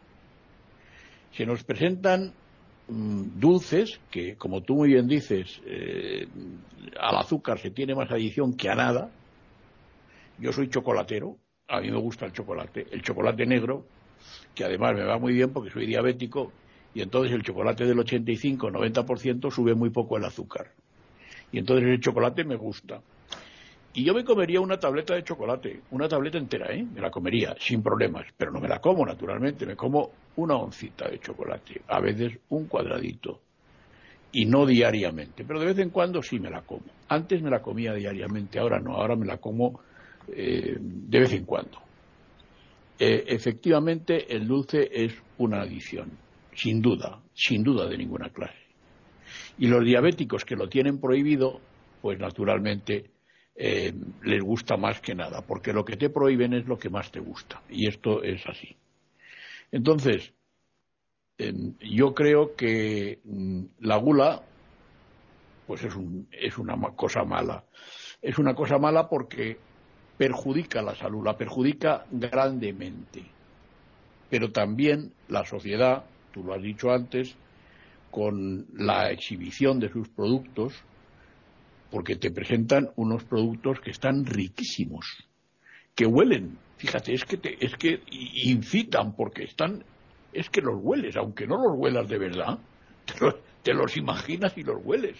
Se nos presentan mmm, dulces que, como tú muy bien dices, eh, al azúcar se tiene más adicción que a nada. Yo soy chocolatero, a mí me gusta el chocolate, el chocolate negro, que además me va muy bien porque soy diabético, y entonces el chocolate del ochenta y cinco a noventa por ciento sube muy poco el azúcar. Y entonces el chocolate me gusta. Y yo me comería una tableta de chocolate, una tableta entera, ¿eh? Me la comería, sin problemas, pero no me la como, naturalmente, me como una oncita de chocolate, a veces un cuadradito, y no diariamente, pero de vez en cuando sí me la como. Antes me la comía diariamente, ahora no, ahora me la como eh, de vez en cuando. Eh, efectivamente, el dulce es una adicción, sin duda, sin duda de ninguna clase. Y los diabéticos que lo tienen prohibido, pues naturalmente eh, les gusta más que nada, porque lo que te prohíben es lo que más te gusta, y esto es así. Entonces, eh, yo creo que mm, la gula, pues es, un, es una cosa mala. Es una cosa mala porque perjudica la salud, la perjudica grandemente. Pero también la sociedad, tú lo has dicho antes, con la exhibición de sus productos, porque te presentan unos productos que están riquísimos, que huelen, fíjate, es que te, es que incitan, porque están, es que los hueles, aunque no los huelas de verdad, te los, te los imaginas y los hueles.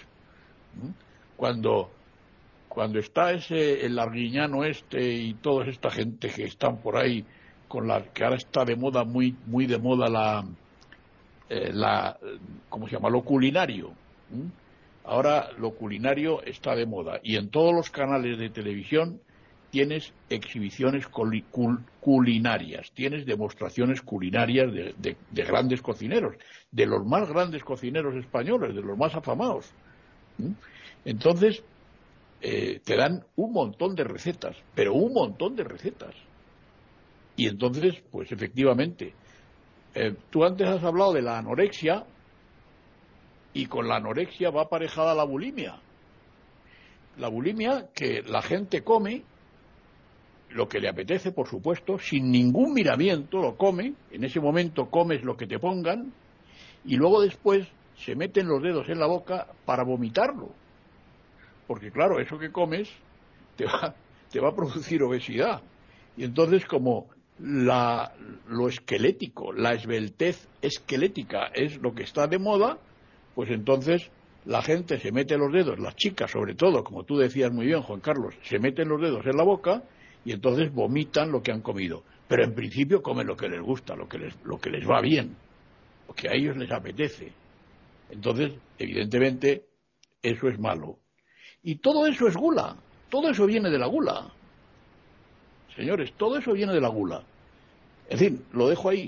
Cuando, cuando está ese, el Arguiñano este y toda esta gente que están por ahí, con la que ahora está de moda, muy, muy de moda la... Eh, la, ¿cómo se llama? Lo culinario. ¿Mm? Ahora lo culinario está de moda y en todos los canales de televisión tienes exhibiciones cul, cul, culinarias, tienes demostraciones culinarias de, de, de grandes cocineros, de los más grandes cocineros españoles, de los más afamados. ¿Mm? Entonces eh, te dan un montón de recetas, pero un montón de recetas. Y entonces, pues efectivamente, Eh, tú antes has hablado de la anorexia y con la anorexia va aparejada la bulimia. La bulimia que la gente come lo que le apetece, por supuesto, sin ningún miramiento lo come, en ese momento comes lo que te pongan y luego después se meten los dedos en la boca para vomitarlo. Porque claro, eso que comes te va, te va a producir obesidad. Y entonces como La, lo esquelético, la esbeltez esquelética es lo que está de moda, pues entonces la gente se mete los dedos, las chicas sobre todo, como tú decías muy bien, Juan Carlos, se meten los dedos en la boca y entonces vomitan lo que han comido. Pero en principio comen lo que les gusta, lo que les, lo que les va bien, lo que a ellos les apetece. Entonces, evidentemente, eso es malo. Y todo eso es gula, todo eso viene de la gula. Señores, todo eso viene de la gula. En fin, lo dejo ahí.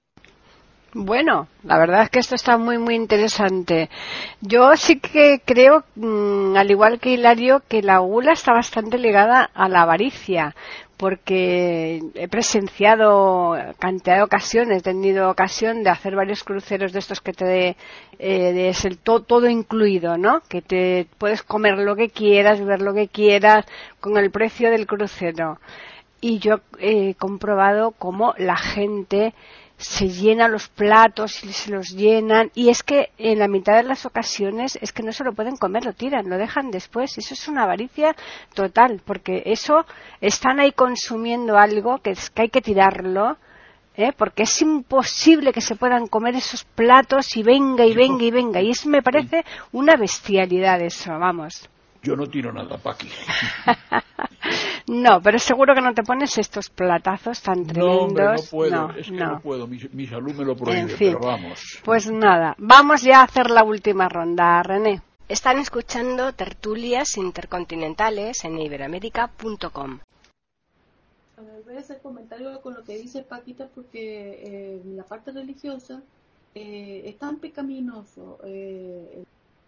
Bueno, la verdad es que esto está muy, muy interesante. Yo sí que creo, mmm, al igual que Hilario, que la gula está bastante ligada a la avaricia, porque he presenciado cantidad de ocasiones, he tenido ocasión de hacer varios cruceros de estos que te eh, es el to, todo incluido, ¿no? Que te puedes comer lo que quieras, ver lo que quieras, con el precio del crucero. Y yo he comprobado cómo la gente se llena los platos y se los llenan, y es que en la mitad de las ocasiones es que no se lo pueden comer, lo tiran, lo dejan después. Eso es una avaricia total, porque eso están ahí consumiendo algo que, es, que hay que tirarlo, ¿eh? Porque es imposible que se puedan comer esos platos y venga y venga y venga, y eso me parece una bestialidad eso, vamos. Yo no tiro nada, Paqui. No, pero seguro que no te pones estos platazos tan tremendos. No, hombre, no puedo, no, es que no. no puedo, mi, mi salud me lo prohíbe, En fin, pero vamos. Pues nada, vamos ya a hacer la última ronda, René. Están escuchando tertulias intercontinentales en iberoamérica punto com. Voy a hacer comentario con lo que dice Paquita porque eh, la parte religiosa eh, es tan pecaminoso eh,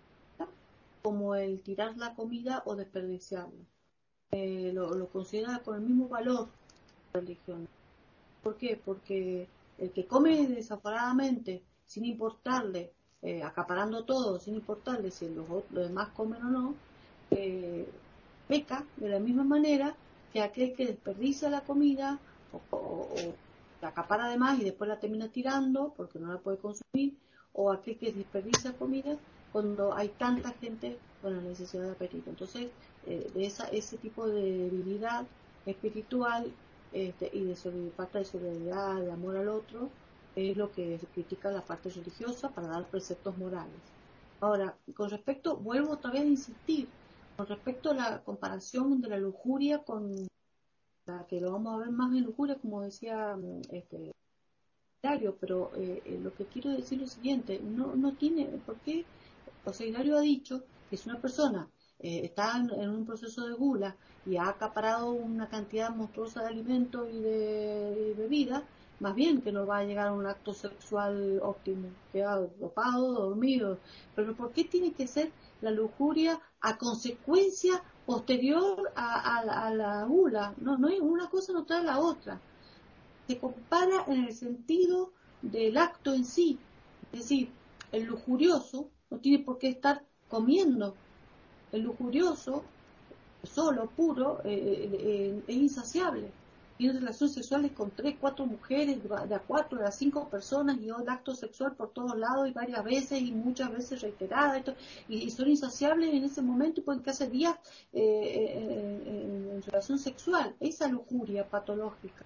como el tirar la comida o desperdiciarla. Eh, lo, lo considera con el mismo valor la religión. ¿Por qué? Porque el que come desaforadamente, sin importarle, eh, acaparando todo, sin importarle si los, los demás comen o no, eh, peca de la misma manera que aquel que desperdicia la comida o, o, o la acapara de más y después la termina tirando porque no la puede consumir, o aquel que desperdicia comida cuando hay tanta gente con la necesidad de apetito. Entonces, eh, de esa, ese tipo de debilidad espiritual este, y de falta de solidaridad, de amor al otro, es lo que critica la parte religiosa para dar preceptos morales. Ahora, con respecto, vuelvo otra vez a insistir, con respecto a la comparación de la lujuria con la que lo vamos a ver más en lujuria, como decía este Hilario, pero eh, eh, lo que quiero decir es lo siguiente, no, no tiene, ¿por qué? O sea, Hilario ha dicho que si una persona eh, está en, en un proceso de gula y ha acaparado una cantidad monstruosa de alimentos y de, de bebida, más bien que no va a llegar a un acto sexual óptimo, queda dopado, dormido. Pero ¿por qué tiene que ser la lujuria a consecuencia posterior a, a, a la gula? No, no hay una cosa no trae la otra. Se compara en el sentido del acto en sí. Es decir, el lujurioso no tiene por qué estar comiendo. El lujurioso, solo, puro, eh, eh, es insaciable. Tiene relaciones sexuales con tres, cuatro mujeres, de a cuatro, de a cinco personas, y el acto sexual por todos lados, y varias veces, y muchas veces reiteradas, y, y son insaciables en ese momento, y pueden quedarse días eh, eh, en, en relación sexual. Esa lujuria patológica.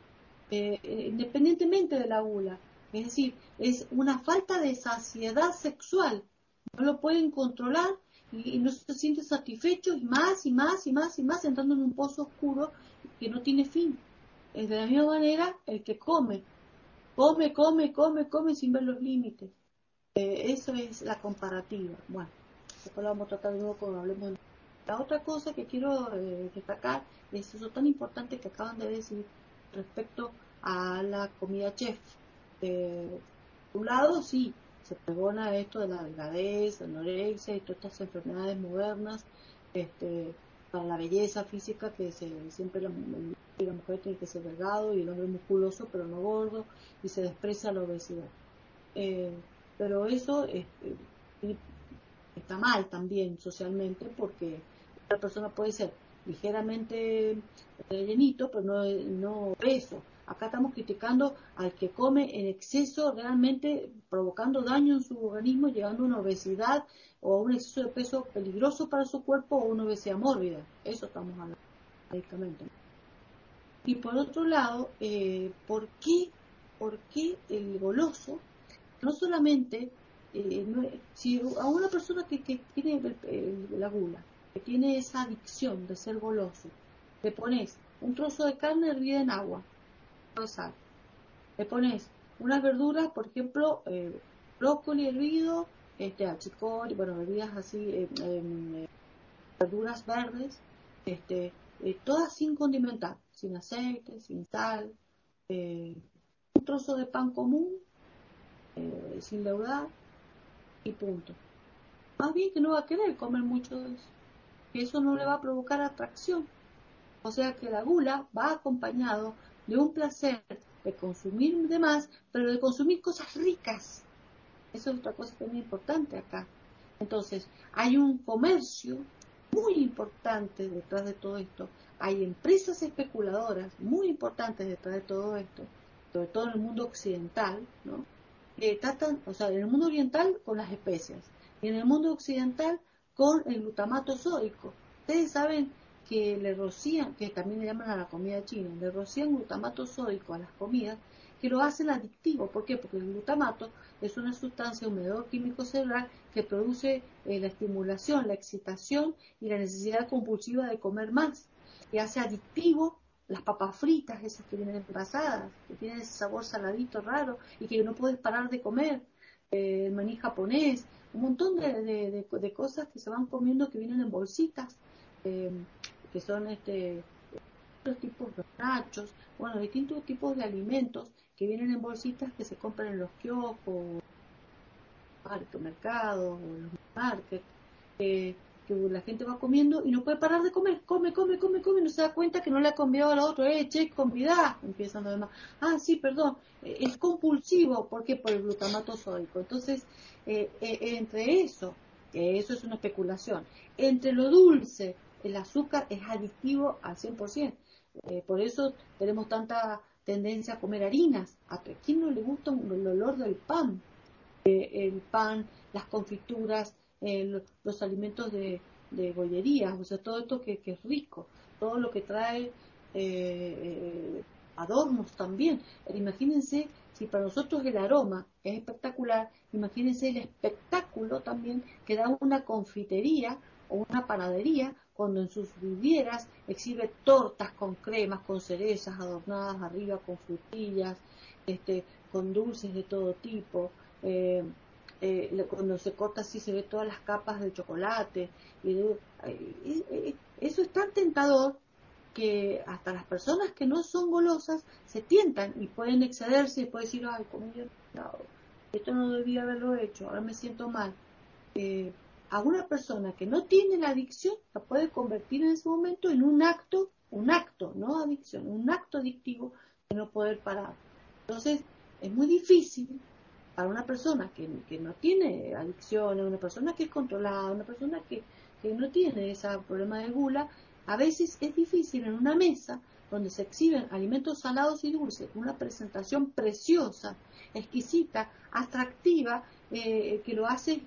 Eh, eh, independientemente de la gula, es decir, es una falta de saciedad sexual, no lo pueden controlar y, y no se sienten satisfechos y más y más y más y más entrando en un pozo oscuro que no tiene fin. Es de la misma manera el que come, come, come, come, come sin ver los límites. Eh, eso es la comparativa. Bueno, después lo vamos a tratar de nuevo cuando hablemos de... La otra cosa que quiero eh, destacar es eso tan importante que acaban de decir respecto a la comida chef. Eh, por un lado, sí, se pregona esto de la delgadez, la anorexia y todas estas enfermedades modernas, este, para la belleza física, que se, siempre la, la mujer tiene que ser delgado y el hombre musculoso pero no gordo, y se desprecia la obesidad. Eh, pero eso es, eh, está mal también socialmente, porque la persona puede ser ligeramente rellenito, pero no, no obeso. Acá estamos criticando al que come en exceso, realmente provocando daño en su organismo, llegando a una obesidad o a un exceso de peso peligroso para su cuerpo o una obesidad mórbida. Eso estamos hablando médicamente. Y por otro lado, eh, ¿por qué, por qué el goloso no solamente, eh, no, si a una persona que, que tiene el, el, la gula, que tiene esa adicción de ser goloso, le pones un trozo de carne hervida en agua, no sal, le pones unas verduras, por ejemplo, eh, brócoli hervido, este, achicor, bueno, bebidas así, eh, eh, verduras verdes, este, eh, todas sin condimentar, sin aceite, sin sal, eh, un trozo de pan común, eh, sin leudar, y punto. Más bien que no va a querer comer mucho de eso, que eso no le va a provocar atracción. O sea que la gula va acompañado de un placer de consumir de más, pero de consumir cosas ricas. Eso es otra cosa también importante acá. Entonces, hay un comercio muy importante detrás de todo esto. Hay empresas especuladoras muy importantes detrás de todo esto, sobre todo en el mundo occidental, ¿no? Que tratan, o sea, en el mundo oriental con las especias y en el mundo occidental con el glutamato sódico. Ustedes saben que le rocían, que también le llaman a la comida china, le rocían glutamato sódico a las comidas, que lo hacen adictivo. ¿Por qué? Porque el glutamato es una sustancia, un medidor químico cerebral que produce eh, la estimulación, la excitación y la necesidad compulsiva de comer más. que hace adictivo las papas fritas, esas que vienen envasadas, que tienen ese sabor saladito raro y que no puedes parar de comer, eh, el maní japonés, un montón de, de, de, de cosas que se van comiendo que vienen en bolsitas, eh, que son este otros tipos de nachos, bueno, distintos tipos de alimentos que vienen en bolsitas que se compran en los kioscos, mercados, en los markets, eh, que la gente va comiendo y no puede parar de comer, come, come, come, come, y no se da cuenta que no le ha convidado a la otra, eh, che, convidá, empiezan los demás, ah, sí, perdón, eh, es compulsivo, ¿por qué? Por el glutamato sódico. Entonces, eh, eh, entre eso, que eso es una especulación, entre lo dulce, el azúcar es adictivo al cien por ciento, eh, por eso tenemos tanta tendencia a comer harinas. ¿A quién no le gusta el olor del pan? Eh, el pan, las confituras, eh, los alimentos de, de bollería, o sea, todo esto que, que es rico, todo lo que trae eh, eh, adornos también. Imagínense, si para nosotros el aroma es espectacular, imagínense el espectáculo también que da una confitería o una panadería cuando en sus vidrieras exhibe tortas con cremas, con cerezas adornadas arriba con frutillas, este, con dulces de todo tipo. Eh, eh, cuando se corta así se ve todas las capas de chocolate. Y, eh, eh, eso es tan tentador que hasta las personas que no son golosas se tientan y pueden excederse y pueden decir, ay, comí yo, esto no debía haberlo hecho, ahora me siento mal. Eh, a una persona que no tiene la adicción la puede convertir en ese momento en un acto, un acto, no adicción, un acto adictivo de no poder parar. Entonces, es muy difícil para una persona que, que no tiene adicciones, una persona que es controlada, una persona que, que no tiene ese problema de gula, a veces es difícil en una mesa donde se exhiben alimentos salados y dulces, una presentación preciosa, exquisita, atractiva, eh, que lo hace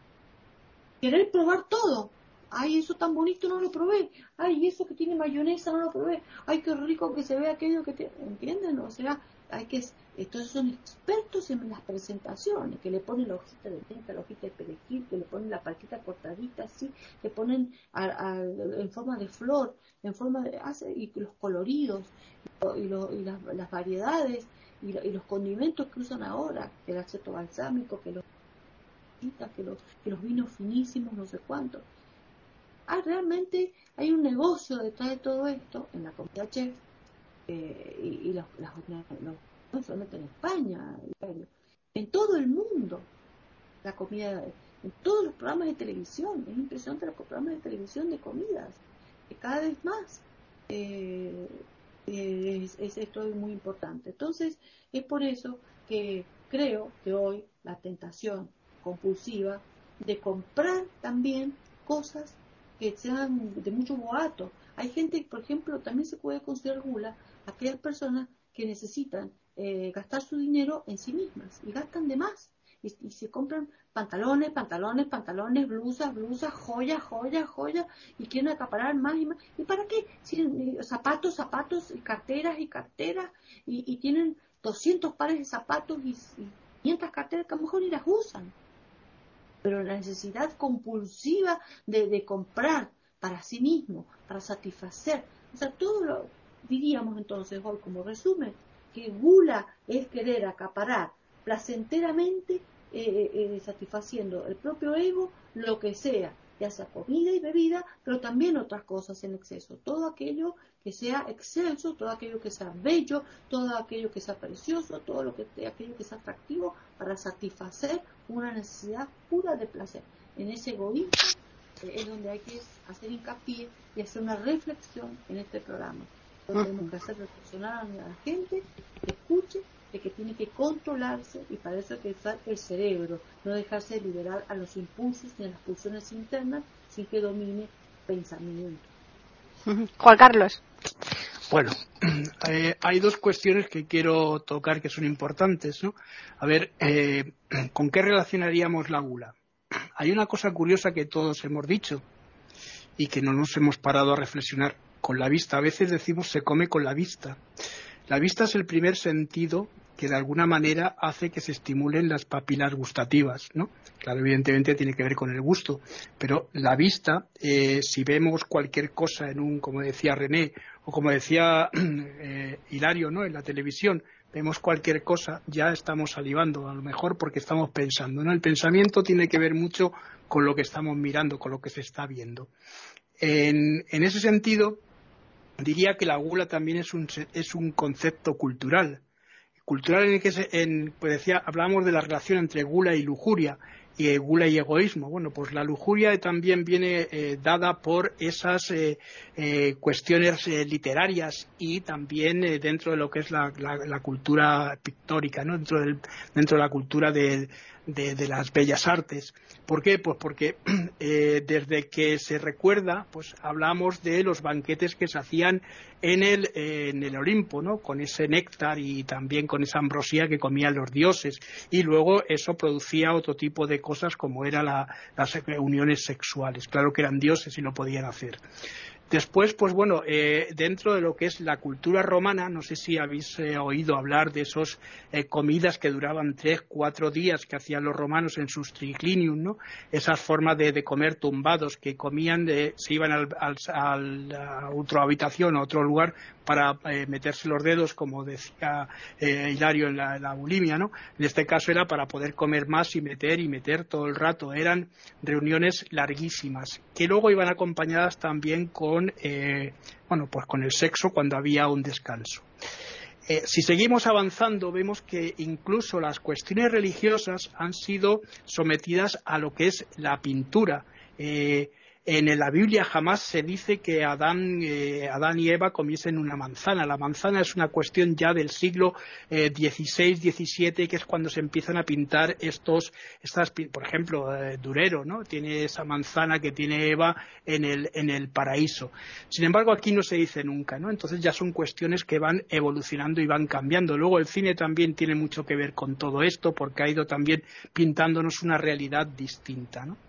querer probar todo. Ay, eso tan bonito no lo probé. Ay, eso que tiene mayonesa no lo probé. Ay, qué rico que se ve aquello que te... ¿Entienden? O sea, hay que... Entonces son expertos en las presentaciones, que le ponen la hojita de menta, la hojita de perejil, que le ponen la palquita cortadita así, que ponen a, a, en forma de flor, en forma de... Hace, y los coloridos, y, lo, y las, las variedades, y, lo, y los condimentos que usan ahora, el aceto balsámico, que los... que los, que los vinos finísimos, no sé cuánto. Ah, realmente hay un negocio detrás de todo esto en la comida chef, eh, y, y los, los, los, no solamente en España, en todo el mundo, la comida, en todos los programas de televisión. Es impresionante los programas de televisión de comidas, que cada vez más eh, es, es esto es muy importante. Entonces, es por eso que creo que hoy la tentación compulsiva de comprar también cosas que sean de mucho boato. Hay gente, por ejemplo, también se puede considerar gula aquellas personas que necesitan eh, gastar su dinero en sí mismas y gastan de más y, y se compran pantalones, pantalones, pantalones, blusas, blusas, joyas, joyas, joyas y quieren acaparar más y más. ¿Y para qué? Si, eh, zapatos, zapatos y carteras y carteras y, y tienen doscientos pares de zapatos y, y quinientas carteras que a lo mejor ni las usan. Pero la necesidad compulsiva de, de comprar para sí mismo, para satisfacer, o sea, todo lo diríamos entonces hoy como resumen, que gula es querer acaparar placenteramente, eh, eh, satisfaciendo el propio ego, lo que sea, ya sea comida y bebida, pero también otras cosas en exceso, todo aquello que sea excelso, todo aquello que sea bello, todo aquello que sea precioso, todo lo que aquello que sea atractivo para satisfacer una necesidad pura de placer. En ese egoísmo eh, es donde hay que hacer hincapié y hacer una reflexión en este programa. Entonces, tenemos que hacer reflexionar a la gente que escuche de que tiene que controlarse y para eso hay que usar el cerebro, no dejarse liberar a los impulsos ni a las pulsiones internas sin que domine el pensamiento. Juan Carlos. Bueno, eh, hay dos cuestiones que quiero tocar que son importantes, ¿no? A ver, eh, ¿con qué relacionaríamos la gula? Hay una cosa curiosa que todos hemos dicho y que no nos hemos parado a reflexionar con la vista. A veces decimos se come con la vista. La vista es el primer sentido que de alguna manera hace que se estimulen las papilas gustativas, ¿no? Claro, evidentemente tiene que ver con el gusto, pero la vista, eh, si vemos cualquier cosa en un, como decía René, o como decía eh, Hilario, ¿no?, en la televisión, vemos cualquier cosa, ya estamos salivando, a lo mejor porque estamos pensando, ¿no? El pensamiento tiene que ver mucho con lo que estamos mirando, con lo que se está viendo. En, en ese sentido, diría que la gula también es un, es un concepto cultural. Cultural en el que se, en, pues decía, hablábamos de la relación entre gula y lujuria, y eh, gula y egoísmo. Bueno, pues la lujuria también viene eh, dada por esas eh, eh, cuestiones eh, literarias y también eh, dentro de lo que es la, la, la cultura pictórica, ¿no? Dentro, del, dentro de la cultura de, de, de las bellas artes. ¿Por qué? Pues porque eh, desde que se recuerda, pues hablamos de los banquetes que se hacían en el, eh, en el Olimpo, ¿no? Con ese néctar y también con esa ambrosía que comían los dioses, y luego eso producía otro tipo de cosas como eran la, las uniones sexuales. Claro que eran dioses y lo podían hacer. Después, pues bueno, eh, dentro de lo que es la cultura romana, no sé si habéis eh, oído hablar de esas eh, comidas que duraban tres, cuatro días que hacían los romanos en sus triclinium, ¿no? Esas formas de, de comer tumbados, que comían, de, se iban al, al, al, a otra habitación, a otro lugar, para eh, meterse los dedos, como decía eh, Hilario en la, la bulimia, ¿no? En este caso era para poder comer más y meter y meter todo el rato. Eran reuniones larguísimas, que luego iban acompañadas también con Eh, bueno, pues con el sexo cuando había un descanso. Eh, si seguimos avanzando, vemos que incluso las cuestiones religiosas han sido sometidas a lo que es la pintura. Eh, En la Biblia jamás se dice que Adán, eh, Adán y Eva comiesen una manzana. La manzana es una cuestión ya del siglo eh, dieciséis, diecisiete, que es cuando se empiezan a pintar estos, estas, por ejemplo, eh, Durero, ¿no? Tiene esa manzana que tiene Eva en el, en el paraíso. Sin embargo, aquí no se dice nunca, ¿no? Entonces ya son cuestiones que van evolucionando y van cambiando. Luego el cine también tiene mucho que ver con todo esto, porque ha ido también pintándonos una realidad distinta, ¿no?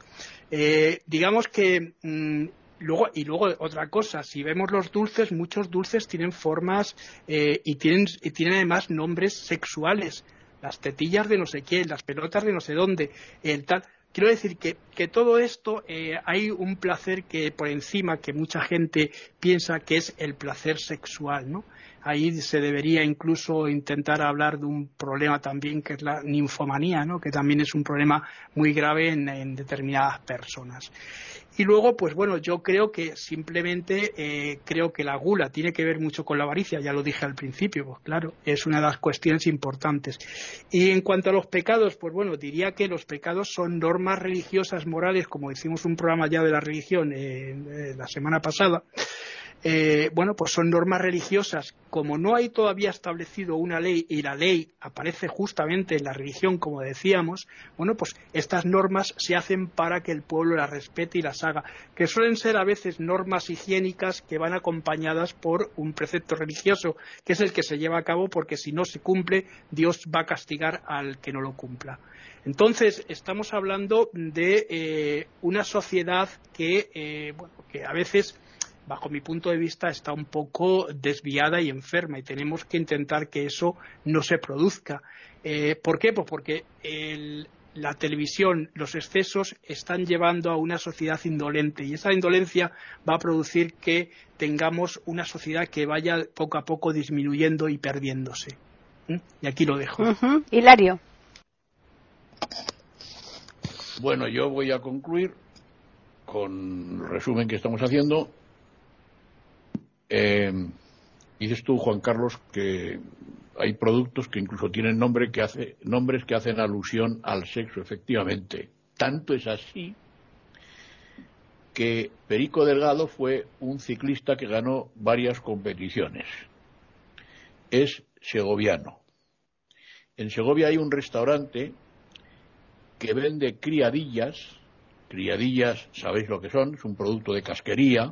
Eh, digamos que mmm, luego y luego otra cosa, si vemos los dulces, muchos dulces tienen formas eh, y tienen y tienen además nombres sexuales, las tetillas de no sé quién, las pelotas de no sé dónde, el tal. Quiero decir que, que todo esto eh, hay un placer que por encima que mucha gente piensa que es el placer sexual, ¿no? Ahí se debería incluso intentar hablar de un problema también que es la ninfomanía, ¿no? Que también es un problema muy grave en, en determinadas personas. Y luego, pues bueno, yo creo que simplemente eh, creo que la gula tiene que ver mucho con la avaricia, ya lo dije al principio, pues claro, es una de las cuestiones importantes. Y en cuanto a los pecados, pues bueno, diría que los pecados son normas religiosas, morales, como hicimos un programa ya de la religión eh, eh, la semana pasada. Eh, bueno, pues son normas religiosas. Como no hay todavía establecido una ley y la ley aparece justamente en la religión, como decíamos, bueno, pues estas normas se hacen para que el pueblo las respete y las haga, que suelen ser a veces normas higiénicas que van acompañadas por un precepto religioso, que es el que se lleva a cabo, porque si no se cumple, Dios va a castigar al que no lo cumpla. Entonces, estamos hablando de eh, una sociedad que, eh, bueno, que a veces, bajo mi punto de vista, está un poco desviada y enferma, y tenemos que intentar que eso no se produzca. Eh, ¿Por qué? Pues porque el, la televisión, los excesos están llevando a una sociedad indolente, y esa indolencia va a producir que tengamos una sociedad que vaya poco a poco disminuyendo y perdiéndose. ¿Mm? Y aquí lo dejo. Uh-huh. Hilario. Bueno, yo voy a concluir con el resumen que estamos haciendo. Eh, dices tú, Juan Carlos, que hay productos que incluso tienen nombre que hace, nombres que hacen alusión al sexo, efectivamente. Tanto es así que Perico Delgado fue un ciclista que ganó varias competiciones. Es segoviano. En Segovia hay un restaurante que vende criadillas. Criadillas, sabéis lo que son, es un producto de casquería.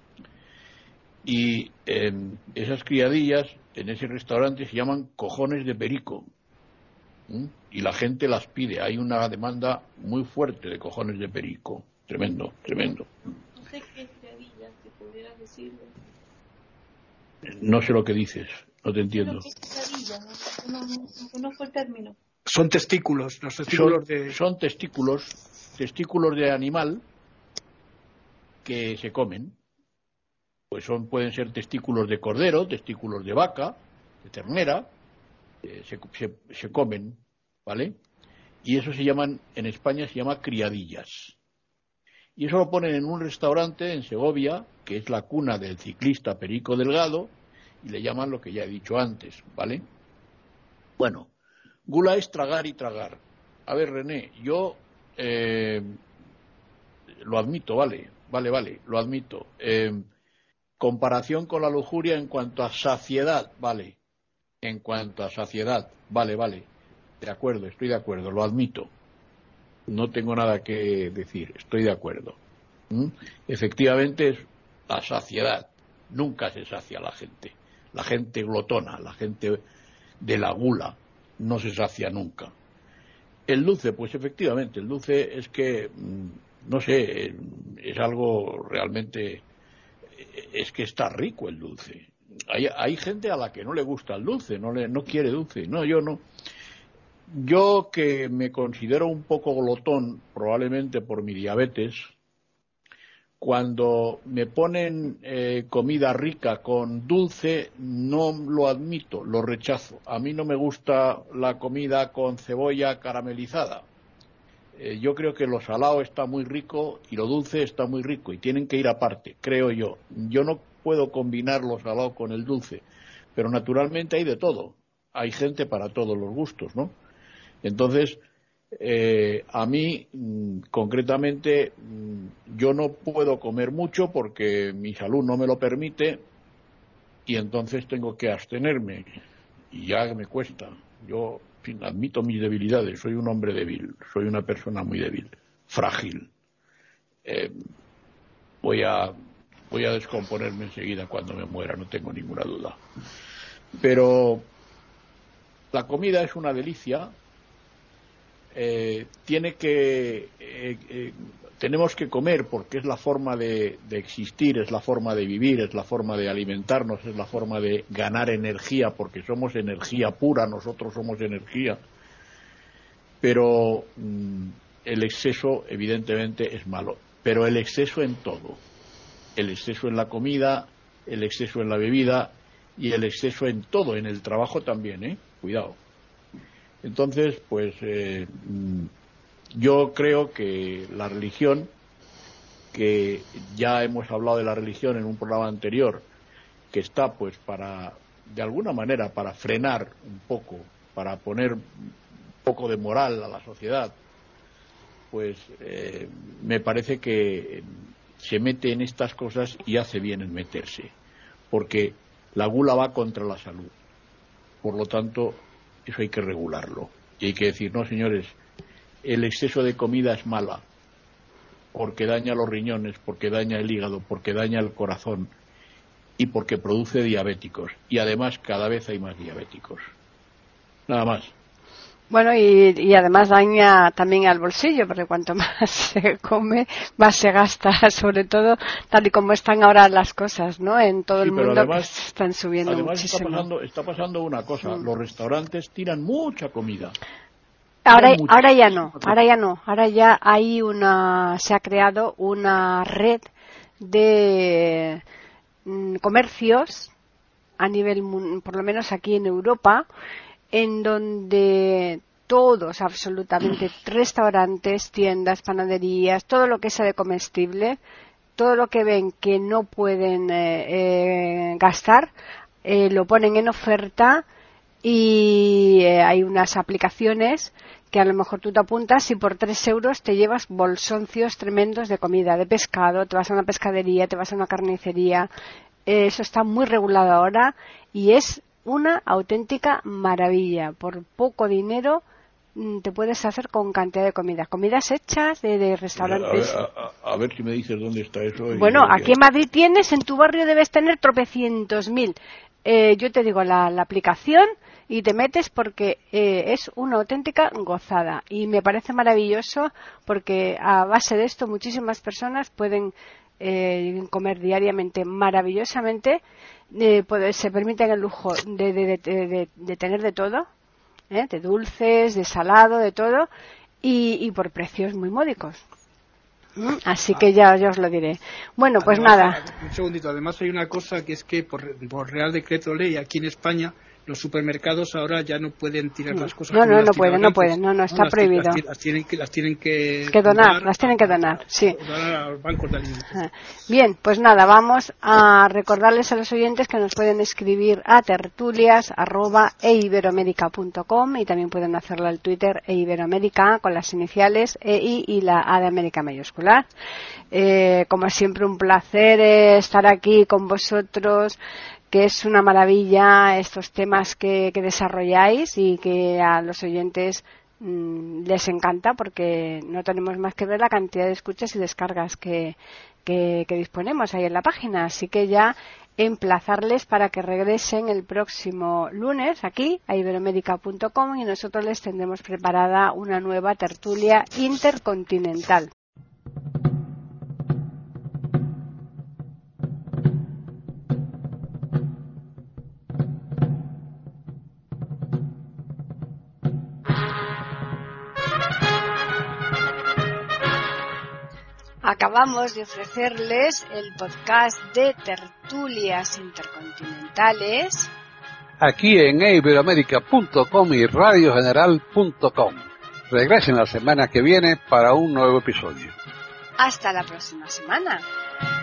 Y eh, esas criadillas en ese restaurante se llaman cojones de perico. ¿Mm? Y la gente las pide. Hay una demanda muy fuerte de cojones de perico. Tremendo, tremendo. No sé qué es criadillas, si pudieras decirlo. No sé lo que dices. No te entiendo. No, no, no conozco el término. Son testículos, los testículos son, de... Son testículos, testículos de animal que se comen. Pues son, pueden ser testículos de cordero, testículos de vaca, de ternera, eh, se, se, se comen, ¿vale? Y eso se llaman, en España se llama criadillas. Y eso lo ponen en un restaurante en Segovia, que es la cuna del ciclista Perico Delgado, y le llaman lo que ya he dicho antes, ¿vale? Bueno, gula es tragar y tragar. A ver, René, yo eh, lo admito, vale, vale, vale, lo admito. Eh, comparación con la lujuria en cuanto a saciedad, vale. En cuanto a saciedad, vale, vale. De acuerdo, estoy de acuerdo, lo admito. No tengo nada que decir, estoy de acuerdo. ¿Mm? Efectivamente es la saciedad. Nunca se sacia la gente. La gente glotona, la gente de la gula, no se sacia nunca. El dulce, pues efectivamente, el dulce es que, no sé, es algo realmente, es que está rico el dulce. Hay, hay gente a la que no le gusta el dulce, no le, no quiere dulce. No, yo no. Yo, que me considero un poco glotón, probablemente por mi diabetes, cuando me ponen eh, comida rica con dulce, no lo admito, lo rechazo. A mí no me gusta la comida con cebolla caramelizada. Eh, yo creo que lo salado está muy rico y lo dulce está muy rico y tienen que ir aparte, creo yo. Yo no puedo combinar lo salado con el dulce, pero naturalmente hay de todo. Hay gente para todos los gustos, ¿no? Entonces, eh, a mí, mmm, concretamente, mmm, yo no puedo comer mucho porque mi salud no me lo permite y entonces tengo que abstenerme. Y ya me cuesta. Yo, en fin, admito mis debilidades. Soy un hombre débil. Soy una persona muy débil. Frágil. Eh, voy a, voy a descomponerme enseguida cuando me muera, no tengo ninguna duda. Pero la comida es una delicia. Eh, tiene que eh, eh, tenemos que comer porque es la forma de, de existir, es la forma de vivir, es la forma de alimentarnos, es la forma de ganar energía, porque somos energía pura, nosotros somos energía. Pero mmm, el exceso evidentemente es malo, pero el exceso en todo, el exceso en la comida, el exceso en la bebida y el exceso en todo, en el trabajo también, ¿eh? Cuidado. Entonces, pues eh, yo creo que la religión, que ya hemos hablado de la religión en un programa anterior, que está pues para, de alguna manera, para frenar un poco, para poner un poco de moral a la sociedad, pues eh, me parece que se mete en estas cosas y hace bien en meterse, porque la gula va contra la salud. Por lo tanto, eso hay que regularlo. Y hay que decir, no, señores, el exceso de comida es mala, porque daña los riñones, porque daña el hígado, porque daña el corazón y porque produce diabéticos. Y además cada vez hay más diabéticos. Nada más. Bueno, y, y además daña también al bolsillo, porque cuanto más se come, más se gasta, sobre todo tal y como están ahora las cosas, ¿no? En todo sí, el mundo además, que están subiendo además muchísimo. Está pasando, está pasando una cosa, mm. los restaurantes tiran mucha comida. Ahora, ahora ya no, ahora ya no, ahora ya hay una, se ha creado una red de mm, comercios a nivel, por lo menos aquí en Europa, en donde todos, absolutamente, restaurantes, tiendas, panaderías, todo lo que sea de comestible, todo lo que ven que no pueden eh, eh, gastar, eh, lo ponen en oferta y eh, hay unas aplicaciones que a lo mejor tú te apuntas y por tres euros te llevas bolsoncios tremendos de comida, de pescado, te vas a una pescadería, te vas a una carnicería. Eh, eso está muy regulado ahora y es una auténtica maravilla. Por poco dinero te puedes hacer con cantidad de comidas. Comidas hechas de, de restaurantes. A ver, a, a ver si me dices dónde está eso. Bueno, aquí en Madrid tienes, en tu barrio debes tener tropecientos mil. Eh, yo te digo la, la aplicación y te metes porque eh, es una auténtica gozada. Y me parece maravilloso porque a base de esto muchísimas personas pueden eh, comer diariamente maravillosamente, eh, pues, se permiten el lujo de, de, de, de, de tener de todo, ¿eh? De dulces, de salado, de todo, y, y por precios muy módicos. Así que ya, ya os lo diré. Bueno, pues además, nada. Un segundito, además hay una cosa que es que por, por Real Decreto Ley aquí en España los supermercados ahora ya no pueden tirar no, las cosas. No, no, no pueden, no pueden, no, no, está no, prohibido. Las, las, tienen que, las tienen que, que donar, las tienen que donar, sí. Donar a los bancos de alimentos. Bien, pues nada, vamos a recordarles a los oyentes que nos pueden escribir a tertulias arroba eiberoamerica punto com y también pueden hacerlo al Twitter eiberoamerica con las iniciales E I y la A de América mayúscula. Eh, como siempre, un placer eh, estar aquí con vosotros, que es una maravilla estos temas que, que desarrolláis y que a los oyentes mmm, les encanta, porque no tenemos más que ver la cantidad de escuchas y descargas que, que, que disponemos ahí en la página. Así que ya emplazarles para que regresen el próximo lunes aquí a iberoamerica punto com y nosotros les tendremos preparada una nueva tertulia intercontinental. Acabamos de ofrecerles el podcast de tertulias intercontinentales aquí en iberoamerica punto com y radio general punto com. Regresen la semana que viene para un nuevo episodio. Hasta la próxima semana.